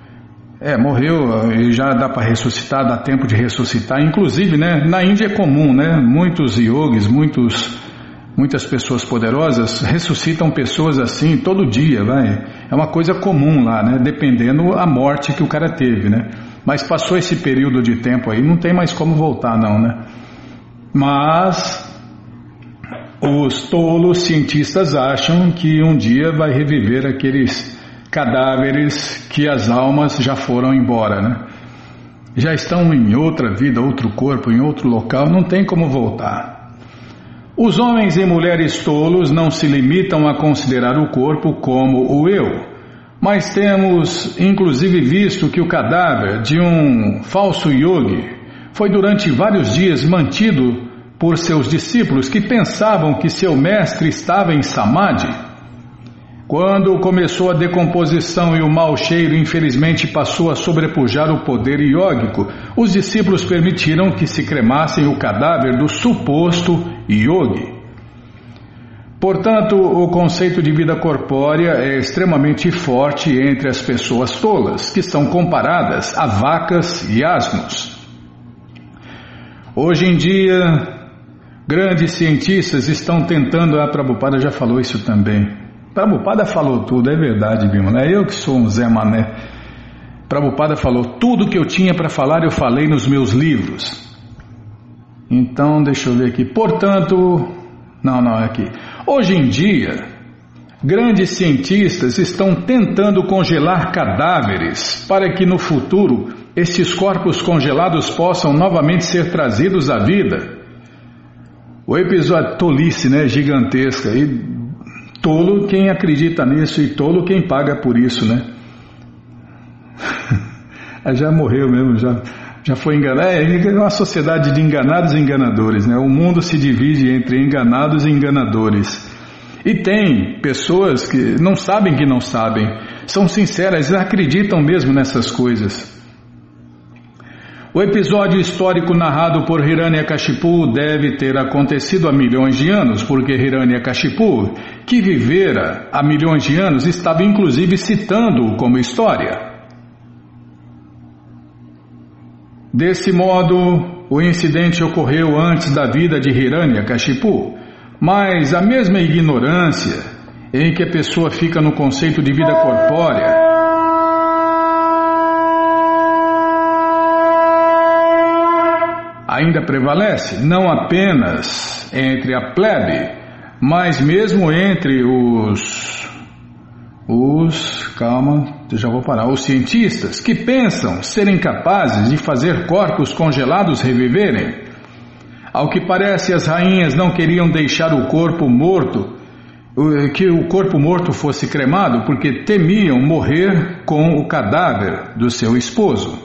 e já dá para ressuscitar, dá tempo de ressuscitar. Inclusive, né, na Índia é comum, né? Muitos yogis, muitas pessoas poderosas ressuscitam pessoas assim todo dia, vai. É uma coisa comum lá, né? Dependendo a morte que o cara teve, né? Mas passou esse período de tempo aí, não tem mais como voltar não, né? Mas Os tolos cientistas acham que um dia vai reviver aqueles cadáveres que as almas já foram embora, né? Já estão em outra vida, outro corpo, em outro local, não tem como voltar. Os homens e mulheres tolos não se limitam a considerar o corpo como o eu, mas temos inclusive visto que o cadáver de um falso yogi foi durante vários dias mantido por seus discípulos que pensavam que seu mestre estava em samadhi. Quando começou a decomposição e o mau cheiro infelizmente passou a sobrepujar o poder iógico, os discípulos permitiram que se cremassem o cadáver do suposto yogi. Portanto, o conceito de vida corpórea é extremamente forte entre as pessoas tolas, que são comparadas a vacas e asnos. Hoje em dia, grandes cientistas estão tentando... A Prabhupada já falou isso também. Prabhupada falou tudo, é verdade, Bimala. É eu que sou um Zé Mané. Prabhupada falou tudo que eu tinha para falar, eu falei nos meus livros. Então, deixa eu ver aqui. Portanto, aqui. Hoje em dia, grandes cientistas estão tentando congelar cadáveres para que no futuro estes corpos congelados possam novamente ser trazidos à vida. O episódio tolice, né, gigantesca. E tolo quem acredita nisso e tolo quem paga por isso, né? Já morreu mesmo, já foi enganado. É uma sociedade de enganados e enganadores, né? O mundo se divide entre enganados e enganadores. E tem pessoas que não sabem, são sinceras, acreditam mesmo nessas coisas. O episódio histórico narrado por Hiranyakashipu deve ter acontecido há milhões de anos, porque Hiranyakashipu, que vivera há milhões de anos, estava inclusive citando-o como história. Desse modo, o incidente ocorreu antes da vida de Hiranyakashipu, mas a mesma ignorância em que a pessoa fica no conceito de vida corpórea ainda prevalece, não apenas entre a plebe, mas mesmo entre os cientistas que pensam serem capazes de fazer corpos congelados reviverem. Ao que parece, as rainhas não queriam deixar o corpo morto, que o corpo morto fosse cremado, porque temiam morrer com o cadáver do seu esposo.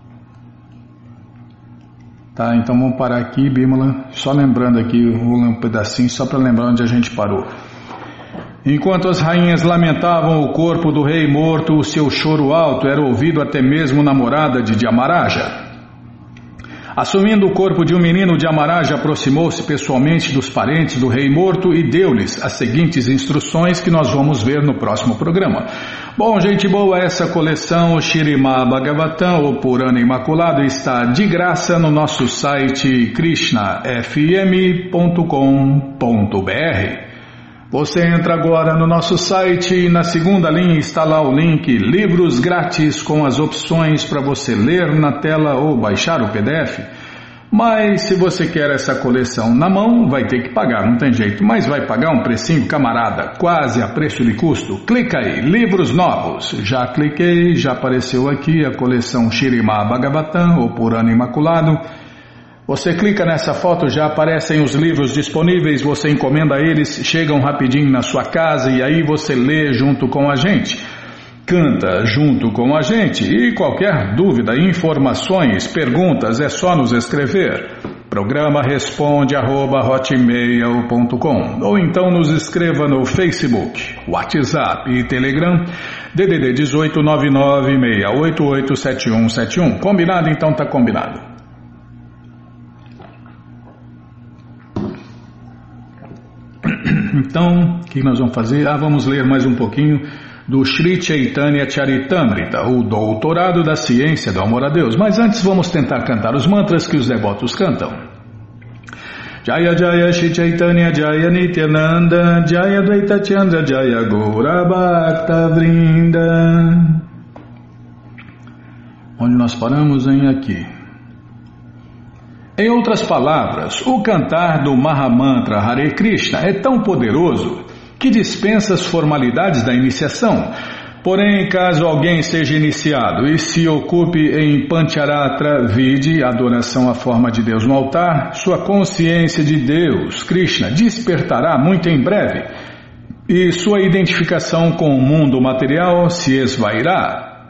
Tá, então vamos parar aqui, Bimala, só lembrando aqui um pedacinho, só para lembrar onde a gente parou. Enquanto as rainhas lamentavam o corpo do rei morto, o seu choro alto era ouvido até mesmo na morada de Dhyamaraja. Assumindo o corpo de um menino, Dhyamaraja aproximou-se pessoalmente dos parentes do rei morto e deu-lhes as seguintes instruções que nós vamos ver no próximo programa. Bom, gente boa, essa coleção Śrīmad Bhagavatam, o Purana Imaculado, está de graça no nosso site krishnafm.com.br. Você entra agora no nosso site e na segunda linha está lá o link Livros Grátis com as opções para você ler na tela ou baixar o PDF. Mas se você quer essa coleção na mão, vai ter que pagar, não tem jeito. Mas vai pagar um precinho, camarada, quase a preço de custo. Clica aí, Livros Novos. Já cliquei, já apareceu aqui a coleção Śrīmad Bhagavatam, o Purana Imaculado. Você clica nessa foto, já aparecem os livros disponíveis, você encomenda eles, chegam rapidinho na sua casa e aí você lê junto com a gente, canta junto com a gente e qualquer dúvida, informações, perguntas, é só nos escrever. Programa responde@hotmail.com ou então nos escreva no Facebook, WhatsApp e Telegram, DDD 18 996887171. Combinado? Então tá combinado. Então, o que nós vamos fazer? Vamos ler mais um pouquinho do Sri Chaitanya Charitamrita, o doutorado da ciência do amor a Deus. Mas antes vamos tentar cantar os mantras que os devotos cantam. Jaya Jaya Shri Chaitanya Jaya Nityananda Jaya Dvaita Chandra Jaya Gaura Bhakta Vrinda. Onde nós paramos, hein? Aqui. Em outras palavras, o cantar do Mahamantra Hare Krishna é tão poderoso que dispensa as formalidades da iniciação. Porém, caso alguém seja iniciado e se ocupe em Pancharatra, vide, adoração à forma de Deus no altar, sua consciência de Deus, Krishna, despertará muito em breve e sua identificação com o mundo material se esvairá.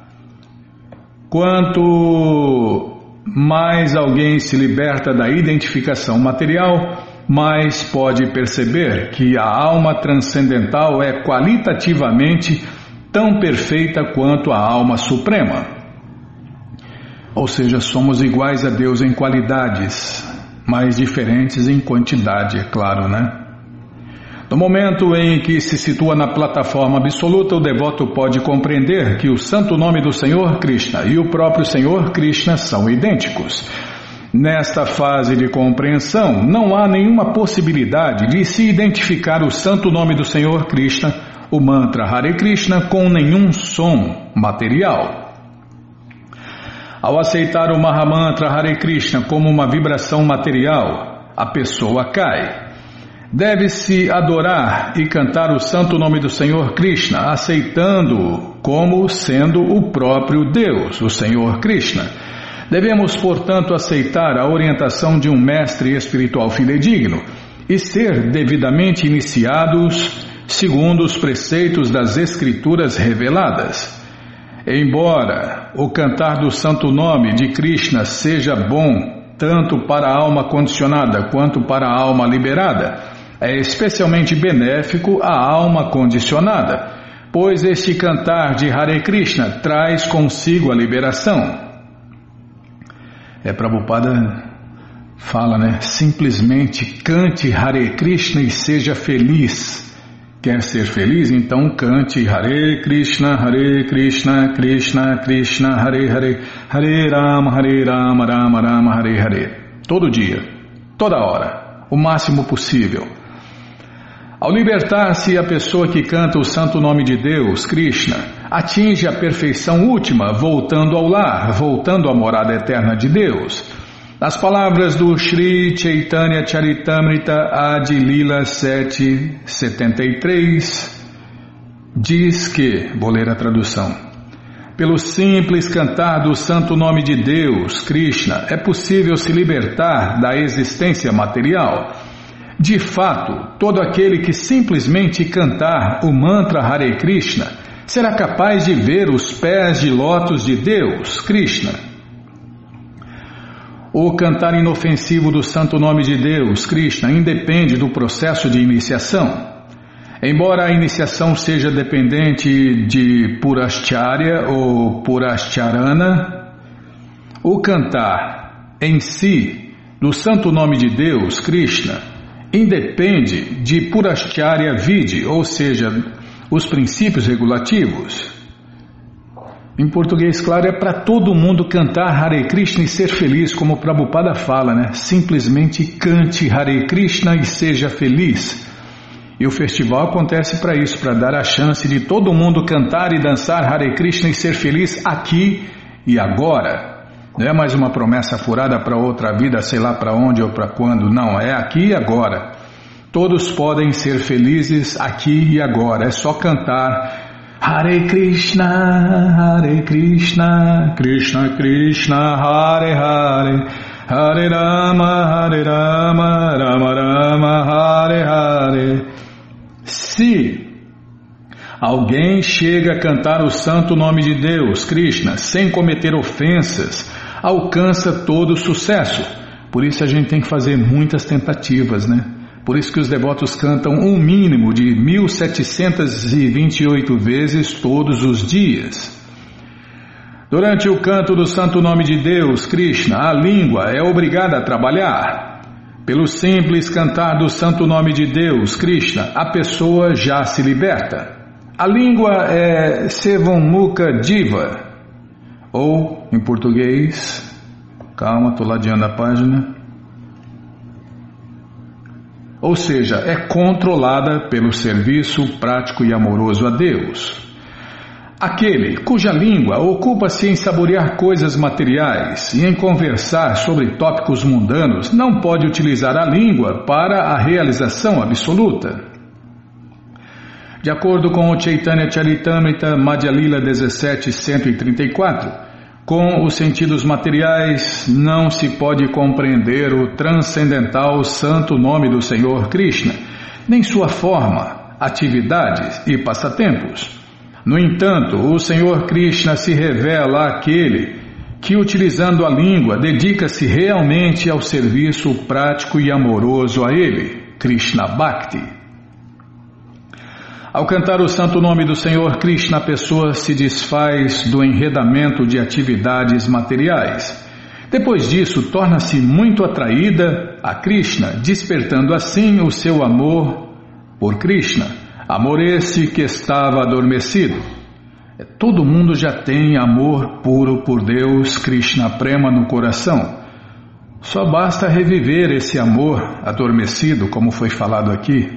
Quanto mais alguém se liberta da identificação material, mais pode perceber que a alma transcendental é qualitativamente tão perfeita quanto a alma suprema. Ou seja, somos iguais a Deus em qualidades, mas diferentes em quantidade, é claro, né? No momento em que se situa na plataforma absoluta, o devoto pode compreender que o santo nome do Senhor Krishna e o próprio Senhor Krishna são idênticos. Nesta fase de compreensão, não há nenhuma possibilidade de se identificar o santo nome do Senhor Krishna, o mantra Hare Krishna, com nenhum som material. Ao aceitar o Mahamantra Hare Krishna como uma vibração material, a pessoa cai. Deve-se adorar e cantar o santo nome do Senhor Krishna, aceitando-o como sendo o próprio Deus, o Senhor Krishna. Devemos, portanto, aceitar a orientação de um mestre espiritual fidedigno e ser devidamente iniciados segundo os preceitos das Escrituras reveladas. Embora o cantar do santo nome de Krishna seja bom tanto para a alma condicionada quanto para a alma liberada, é especialmente benéfico à alma condicionada, pois este cantar de Hare Krishna traz consigo a liberação. Prabhupada fala, né? Simplesmente cante Hare Krishna e seja feliz. Quer ser feliz? Então cante Hare Krishna, Krishna Krishna, Hare Hare, Hare Rama, Rama Rama, Hare Hare. Todo dia, toda hora, o máximo possível. Ao libertar-se, a pessoa que canta o santo nome de Deus, Krishna, atinge a perfeição última, voltando ao lar, voltando à morada eterna de Deus. Nas palavras do Sri Chaitanya Charitamrita Adi Lila 7.73, diz que, vou ler a tradução, pelo simples cantar do santo nome de Deus, Krishna, é possível se libertar da existência material. De fato, todo aquele que simplesmente cantar o mantra Hare Krishna será capaz de ver os pés de lótus de Deus, Krishna. O cantar inofensivo do santo nome de Deus, Krishna, independe do processo de iniciação. Embora a iniciação seja dependente de Purascharya ou Purascharana, o cantar em si do santo nome de Deus, Krishna, independe de Purascharya Vidi, ou seja, os princípios regulativos. Em português, claro, é para todo mundo cantar Hare Krishna e ser feliz, como o Prabhupada fala, né? Simplesmente cante Hare Krishna e seja feliz. E o festival acontece para isso, para dar a chance de todo mundo cantar e dançar Hare Krishna e ser feliz aqui e agora. Não é mais uma promessa furada para outra vida, sei lá para onde ou para quando. Não, é aqui e agora. Todos podem ser felizes aqui e agora. É só cantar Hare Krishna, Krishna Krishna, Hare Hare, Hare Rama, Rama Rama, Hare Hare. Se alguém chega a cantar o santo nome de Deus, Krishna, sem cometer ofensas, alcança todo o sucesso. Por isso a gente tem que fazer muitas tentativas, né? Por isso que os devotos cantam um mínimo de 1728 vezes todos os dias. Durante o canto do santo nome de Deus, Krishna, a língua é obrigada a trabalhar. Pelo simples cantar do santo nome de Deus, Krishna, a pessoa já se liberta. A língua é Sevamukha Jiva, ou, em português, calma, estou ladeando a página, ou seja, é controlada pelo serviço prático e amoroso a Deus. Aquele cuja língua ocupa-se em saborear coisas materiais e em conversar sobre tópicos mundanos não pode utilizar a língua para a realização absoluta. De acordo com o Chaitanya Charitamrita Madhya Lila 17.134, com os sentidos materiais não se pode compreender o transcendental santo nome do Senhor Krishna, nem sua forma, atividades e passatempos. No entanto, o Senhor Krishna se revela àquele que, utilizando a língua, dedica-se realmente ao serviço prático e amoroso a Ele, Krishna Bhakti. Ao cantar o santo nome do Senhor Krishna, a pessoa se desfaz do enredamento de atividades materiais. Depois disso, torna-se muito atraída a Krishna, despertando assim o seu amor por Krishna. Amor esse que estava adormecido. Todo mundo já tem amor puro por Deus, Krishna Prema no coração. Só basta reviver esse amor adormecido, como foi falado aqui.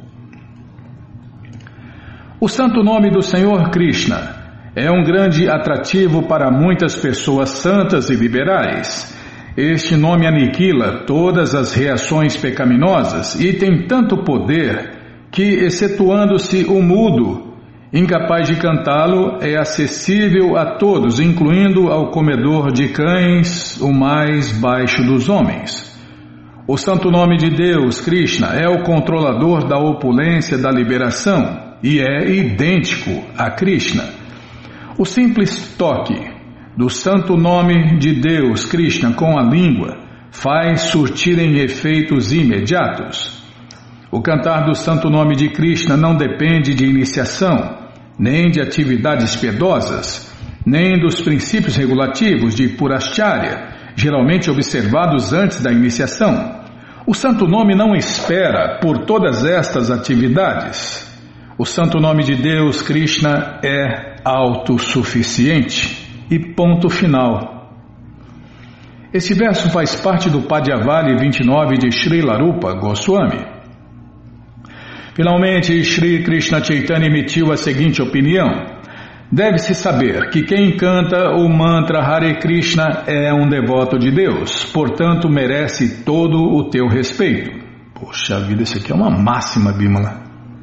O santo nome do Senhor Krishna é um grande atrativo para muitas pessoas santas e liberais. Este nome aniquila todas as reações pecaminosas e tem tanto poder que, excetuando-se o mudo, incapaz de cantá-lo, é acessível a todos, incluindo ao comedor de cães, o mais baixo dos homens. O santo nome de Deus, Krishna, é o controlador da opulência da liberação e é idêntico a Krishna. O simples toque do santo nome de Deus, Krishna, com a língua, faz surtirem efeitos imediatos. O cantar do santo nome de Krishna não depende de iniciação, nem de atividades piedosas, nem dos princípios regulativos de Purashcharya, geralmente observados antes da iniciação. O santo nome não espera por todas estas atividades. O santo nome de Deus, Krishna, é autossuficiente. E ponto final. Este verso faz parte do Padyavali 29 de Srila Rupa Goswami. Finalmente, Shri Krishna Chaitanya emitiu a seguinte opinião: deve-se saber que quem canta o mantra Hare Krishna é um devoto de Deus, portanto merece todo o teu respeito. Poxa vida, isso aqui é uma máxima, Bimala.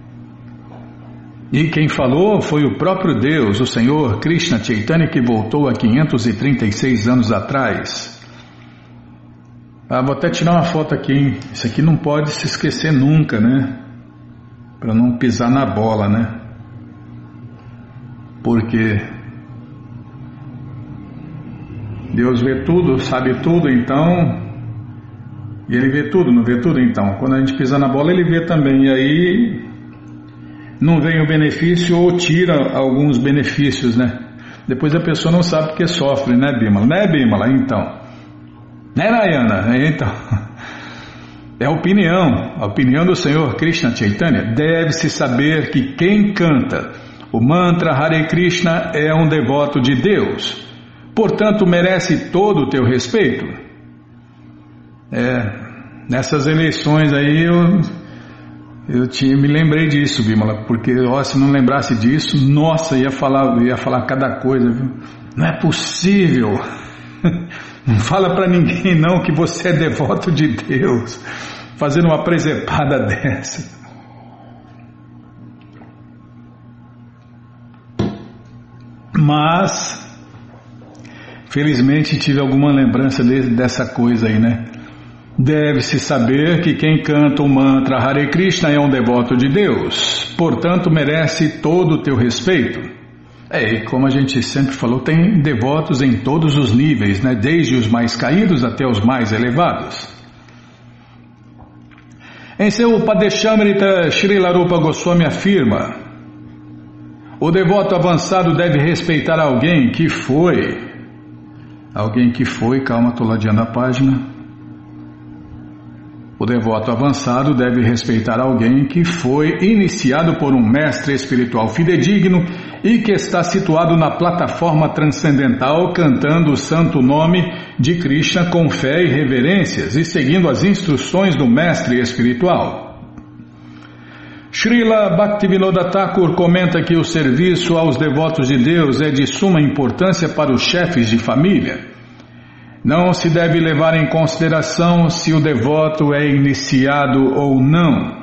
E quem falou foi o próprio Deus, o Senhor Krishna Chaitanya, que voltou há 536 anos atrás. Vou até tirar uma foto aqui, hein? Isso aqui não pode se esquecer nunca, né? Para não pisar na bola, né? Porque Deus vê tudo, sabe tudo, então... E Ele vê tudo, não vê tudo, então. Quando a gente pisa na bola, Ele vê também. E aí não vem o benefício ou tira alguns benefícios, né? Depois a pessoa não sabe porque sofre, né, Bimala? Né, Bimala? Então. Né, Nayana? Então... É a opinião do Senhor Krishna Chaitanya. Deve-se saber que quem canta o mantra Hare Krishna é um devoto de Deus, portanto merece todo o teu respeito. Nessas eleições aí eu me lembrei disso, Bimala, porque se não lembrasse disso, nossa, ia falar cada coisa, viu? Não é possível. Não fala para ninguém não que você é devoto de Deus, fazendo uma presepada dessa. Mas, felizmente tive alguma lembrança dessa coisa aí, né? Deve-se saber que quem canta o mantra Hare Krishna é um devoto de Deus, portanto merece todo o teu respeito. E como a gente sempre falou, tem devotos em todos os níveis, né? Desde os mais caídos até os mais elevados. Em seu Padeshamrita, Srila Rupa Goswami afirma: o devoto avançado deve respeitar alguém que foi, calma, estou ladeando a página. O devoto avançado deve respeitar alguém que foi iniciado por um mestre espiritual fidedigno e que está situado na plataforma transcendental cantando o santo nome de Krishna com fé e reverências e seguindo as instruções do mestre espiritual. Srila Bhaktivinoda Thakur comenta que o serviço aos devotos de Deus é de suma importância para os chefes de família. Não se deve levar em consideração se o devoto é iniciado ou não.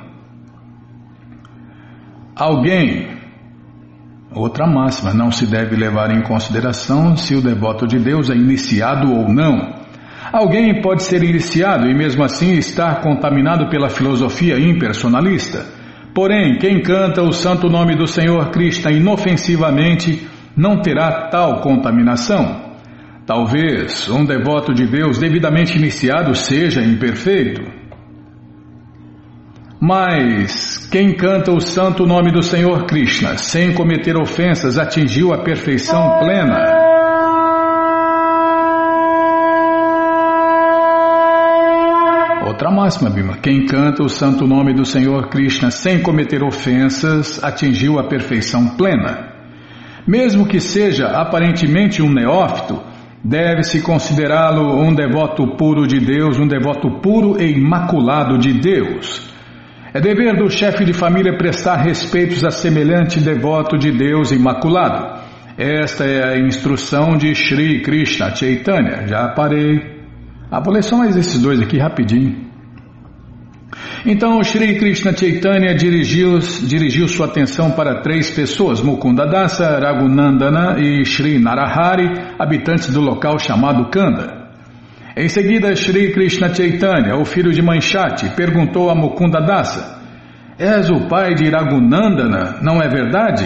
Outra máxima, não se deve levar em consideração se o devoto de Deus é iniciado ou não. Alguém pode ser iniciado e mesmo assim estar contaminado pela filosofia impersonalista. Porém, quem canta o santo nome do Senhor Krishna inofensivamente não terá tal contaminação. Talvez um devoto de Deus devidamente iniciado seja imperfeito. Mas quem canta o santo nome do Senhor Krishna sem cometer ofensas atingiu a perfeição plena. Outra máxima, Bima. Quem canta o santo nome do Senhor Krishna sem cometer ofensas atingiu a perfeição plena. Mesmo que seja aparentemente um neófito, deve-se considerá-lo um devoto puro de Deus, um devoto puro e imaculado de Deus. É dever do chefe de família prestar respeitos a semelhante devoto de Deus imaculado. Esta é a instrução de Shri Krishna Chaitanya. Já parei. Vou ler só mais esses dois aqui rapidinho. Então Shri Krishna Chaitanya dirigiu sua atenção para 3 pessoas, Mukunda Dasa, Raghunandana e Shri Narahari, habitantes do local chamado Kanda. Em seguida, Shri Krishna Chaitanya, o filho de Manchati, perguntou a Mukunda Dasa: és o pai de Raghunandana, não é verdade?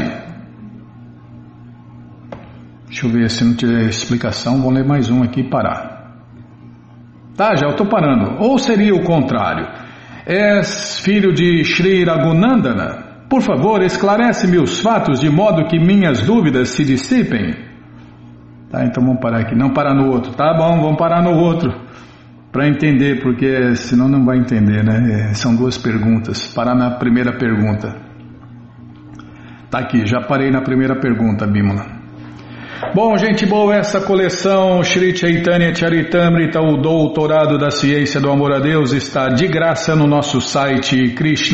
Deixa eu ver se não tiver explicação, vou ler mais um aqui e parar. Tá, já eu estou parando. Ou seria o contrário? És filho de Shri Raghunandana? Por favor, esclarece-me os fatos de modo que minhas dúvidas se dissipem. Tá, então vamos parar aqui. Não parar no outro. Tá bom, vamos parar no outro. Para entender, porque senão não vai entender, né? São 2 perguntas. Parar na primeira pergunta. Tá aqui, já parei na primeira pergunta, Bimala. Bom, gente boa, essa coleção Shri Chaitanya Charitamrita, o Doutorado da Ciência do Amor a Deus, está de graça no nosso site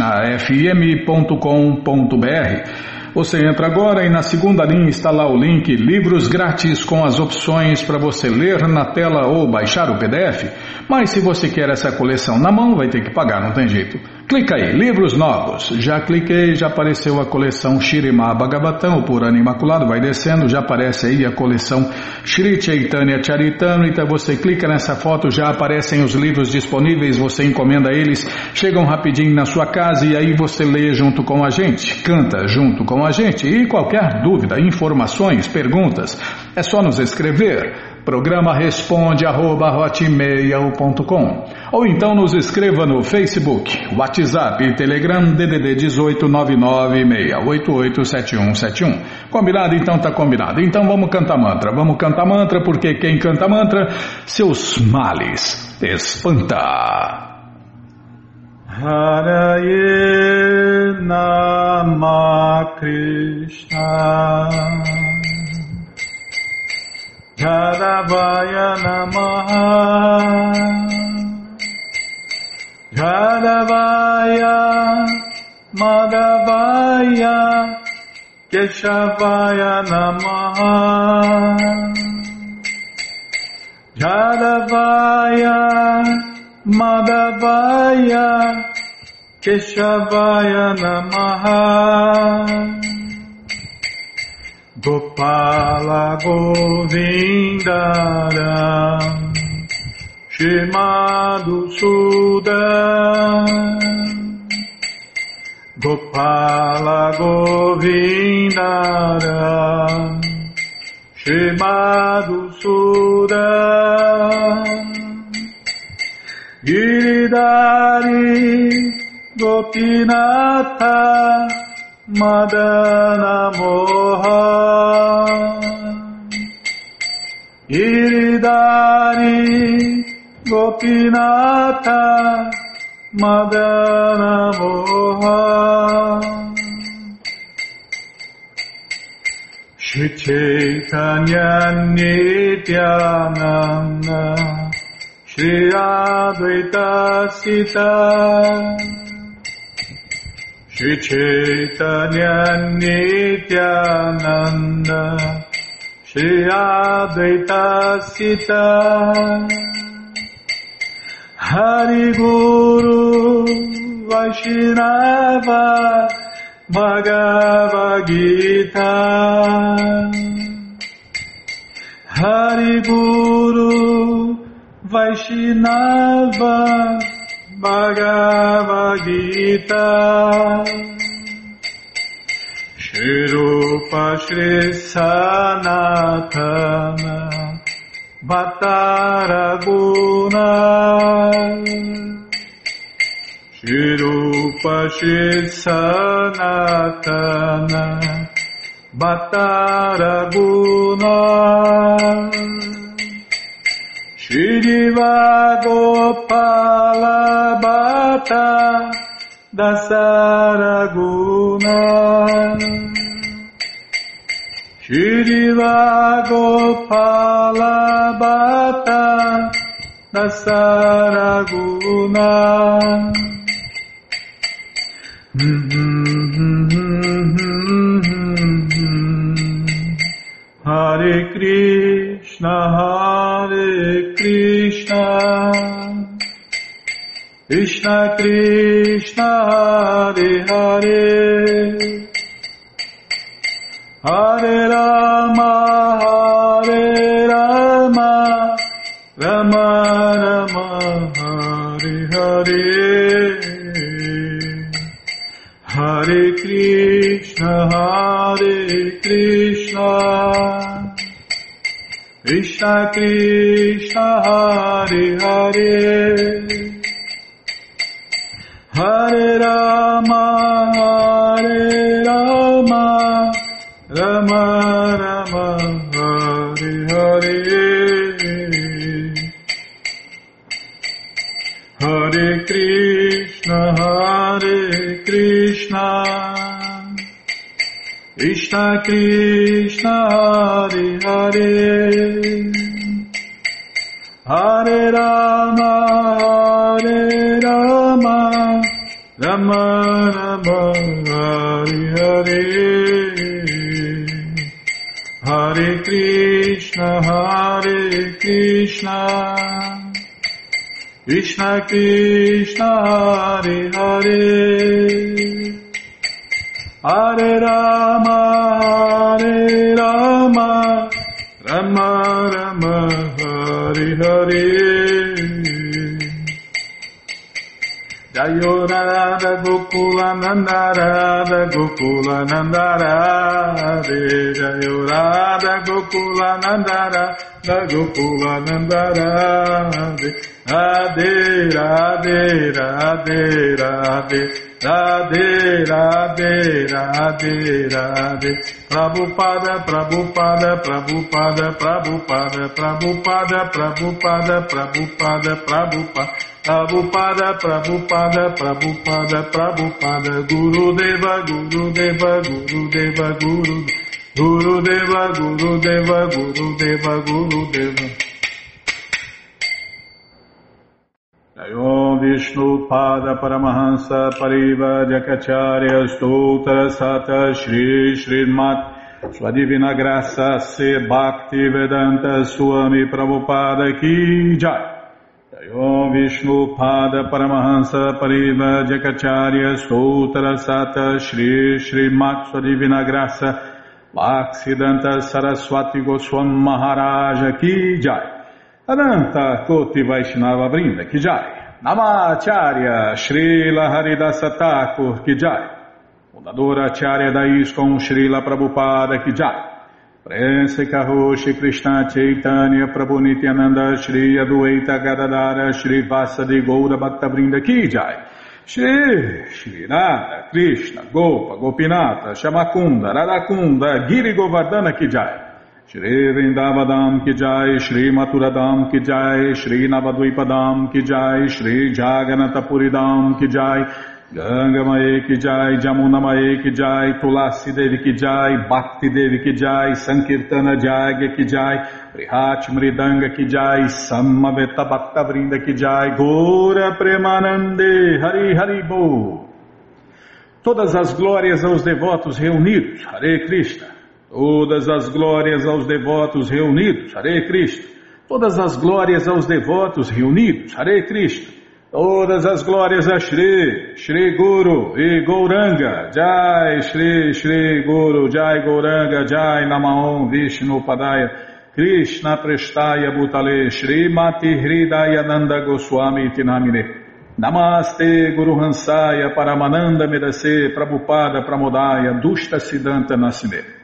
krishnafm.com.br. Você entra agora e na segunda linha está lá o link Livros Grátis com as opções para você ler na tela ou baixar o PDF. Mas se você quer essa coleção na mão, vai ter que pagar, não tem jeito. Clica aí, Livros Novos. Já cliquei, já apareceu a coleção Shrimad Bhagavatam, o Purana Imaculado, vai descendo, já aparece aí a coleção Shri Chaitanya Charitamrita. Você clica nessa foto, já aparecem os livros disponíveis, você encomenda eles, chegam rapidinho na sua casa e aí você lê junto com a gente, canta junto com a gente. E qualquer dúvida, informações, perguntas, é só nos escrever. Programa responde@hotmail.com ou então nos escreva no Facebook, WhatsApp e Telegram DDD 18 996887171. Combinado? Então tá combinado. Então vamos cantar mantra, porque quem canta mantra, seus males espanta. Haraye Nama Krishna Jadavaya Namaha Jadavaya Madhavaya Keshavaya Namaha Jadavaya Madhavaya Keshavaya Namaha Gopala Govindara Shrimadu Sudan Gopala Govindara Shrimadu Sudan Giridhari Gopinatha Madana Moha Giridhari Gopinatha Madana Moha Shri Chaitanya Nityananda Shri Advaita Sita Shri Chaitanya Nityananda Shri Advaita Sita Hari Guru Vaishnava Bhagavad Gita Hari Guru Vaishnava Bhagavad Gita Shri Rupa Shri Sanatana Bhattaraguna Shri Rupa Shri Sanatana Bhattaraguna Shri Diva Gopala Bhatta Dasaraguna Shri Diva Gopala Bhatta Dasaraguna Hare Krishna Krishna Krishna Hare Hare Hare Rama Rama Rama Hare Hare Hare Krishna Krishna Krishna Hare Hare Hare Rama Rama Rama Hare Hare Hare Krishna Krishna Krishna Hare Hare Hare Rama Rama Rama Hare Hare Hare Krishna Krishna Krishna Hare Hare Hare Rama Rama Rama Hare Hare Jayo Radha Gokula Nanda Radha Gokula Nanda Radhe Jayo Radha Gokula Nanda Radha Gokula Nanda Radhe Radhe Radhe Radhe Radhe Radhe Radhe Radhe Radhe Prabhupada Prabhupada Prabhupada Prabhupada Prabhupada Prabhupada Prabhupada Prabhupada Prabhupada Prabhupada Prabhupada Prabhupada Gurudeva Gurudeva Gurudeva Gurudeva Gurudeva Gurudeva Gurudeva Jayom Vishnu Pada Paramahansa Pariva Jakacharya Stoutra Sata Shri Srimat Sua Divina Graça Se Bhakti Vedanta Swami Prabhupada Ki Jai Jayom Vishnu Pada Paramahansa Pariva Jakacharya Stoutra Sata Shri Srimat Sua Divina Graça Bhaksidanta Saraswati Goswam Maharaja Ki Jai Ananta Koti Vaishnava Vrinda Ki Jai Namacharya Srila Haridasa Thakur Ki Jai Fundadora Acharya da ISKCON Srila Prabhupada Ki Jai Prense Karoshi Krishna Chaitanya Prabhu Nityananda Shri Adwaita Gadadara Shri Vasadi Goura Bhakta Vrinda Ki Jai Shri Radha Krishna Gopa Gopinata Shamakunda Radakunda Giri Govardhana Ki Jai Shri Vrindavadam Ki Jai Shri Maturadam Ki Jai Shri Navadvipadam Ki Jai Shri Jaganatapuridam Ki Jai Ganga Mae Ki Jai, Jamuna Mae Ki Jai, Tulasi Devi Ki Jai, Bhakti Devi Ki Jai, Sankirtana Jagya Ki Jai, Prihat Mridanga Ki Jai, Samaveta Bhakta Vrinda Ki Jai, Gora Premanande, Hari Hari Bo. Todas as glórias aos devotos reunidos, Hare Krishna. Todas as glórias aos devotos reunidos, Hare Krishna. Todas as glórias aos devotos reunidos, Hare Krishna. Todas as glórias a Shri, Shri Guru e Gauranga, Jai Shri, Shri Guru, Jai Gauranga, Jai Namaon Vishnu Padaya, Krishna Prestaya Bhutale, Shri Mati Hridaya Nanda Goswami Tinamine, Namaste Guru Hansaya Paramananda Medase, Prabhupada Pramodaya, Dushta Siddhanta Nasime.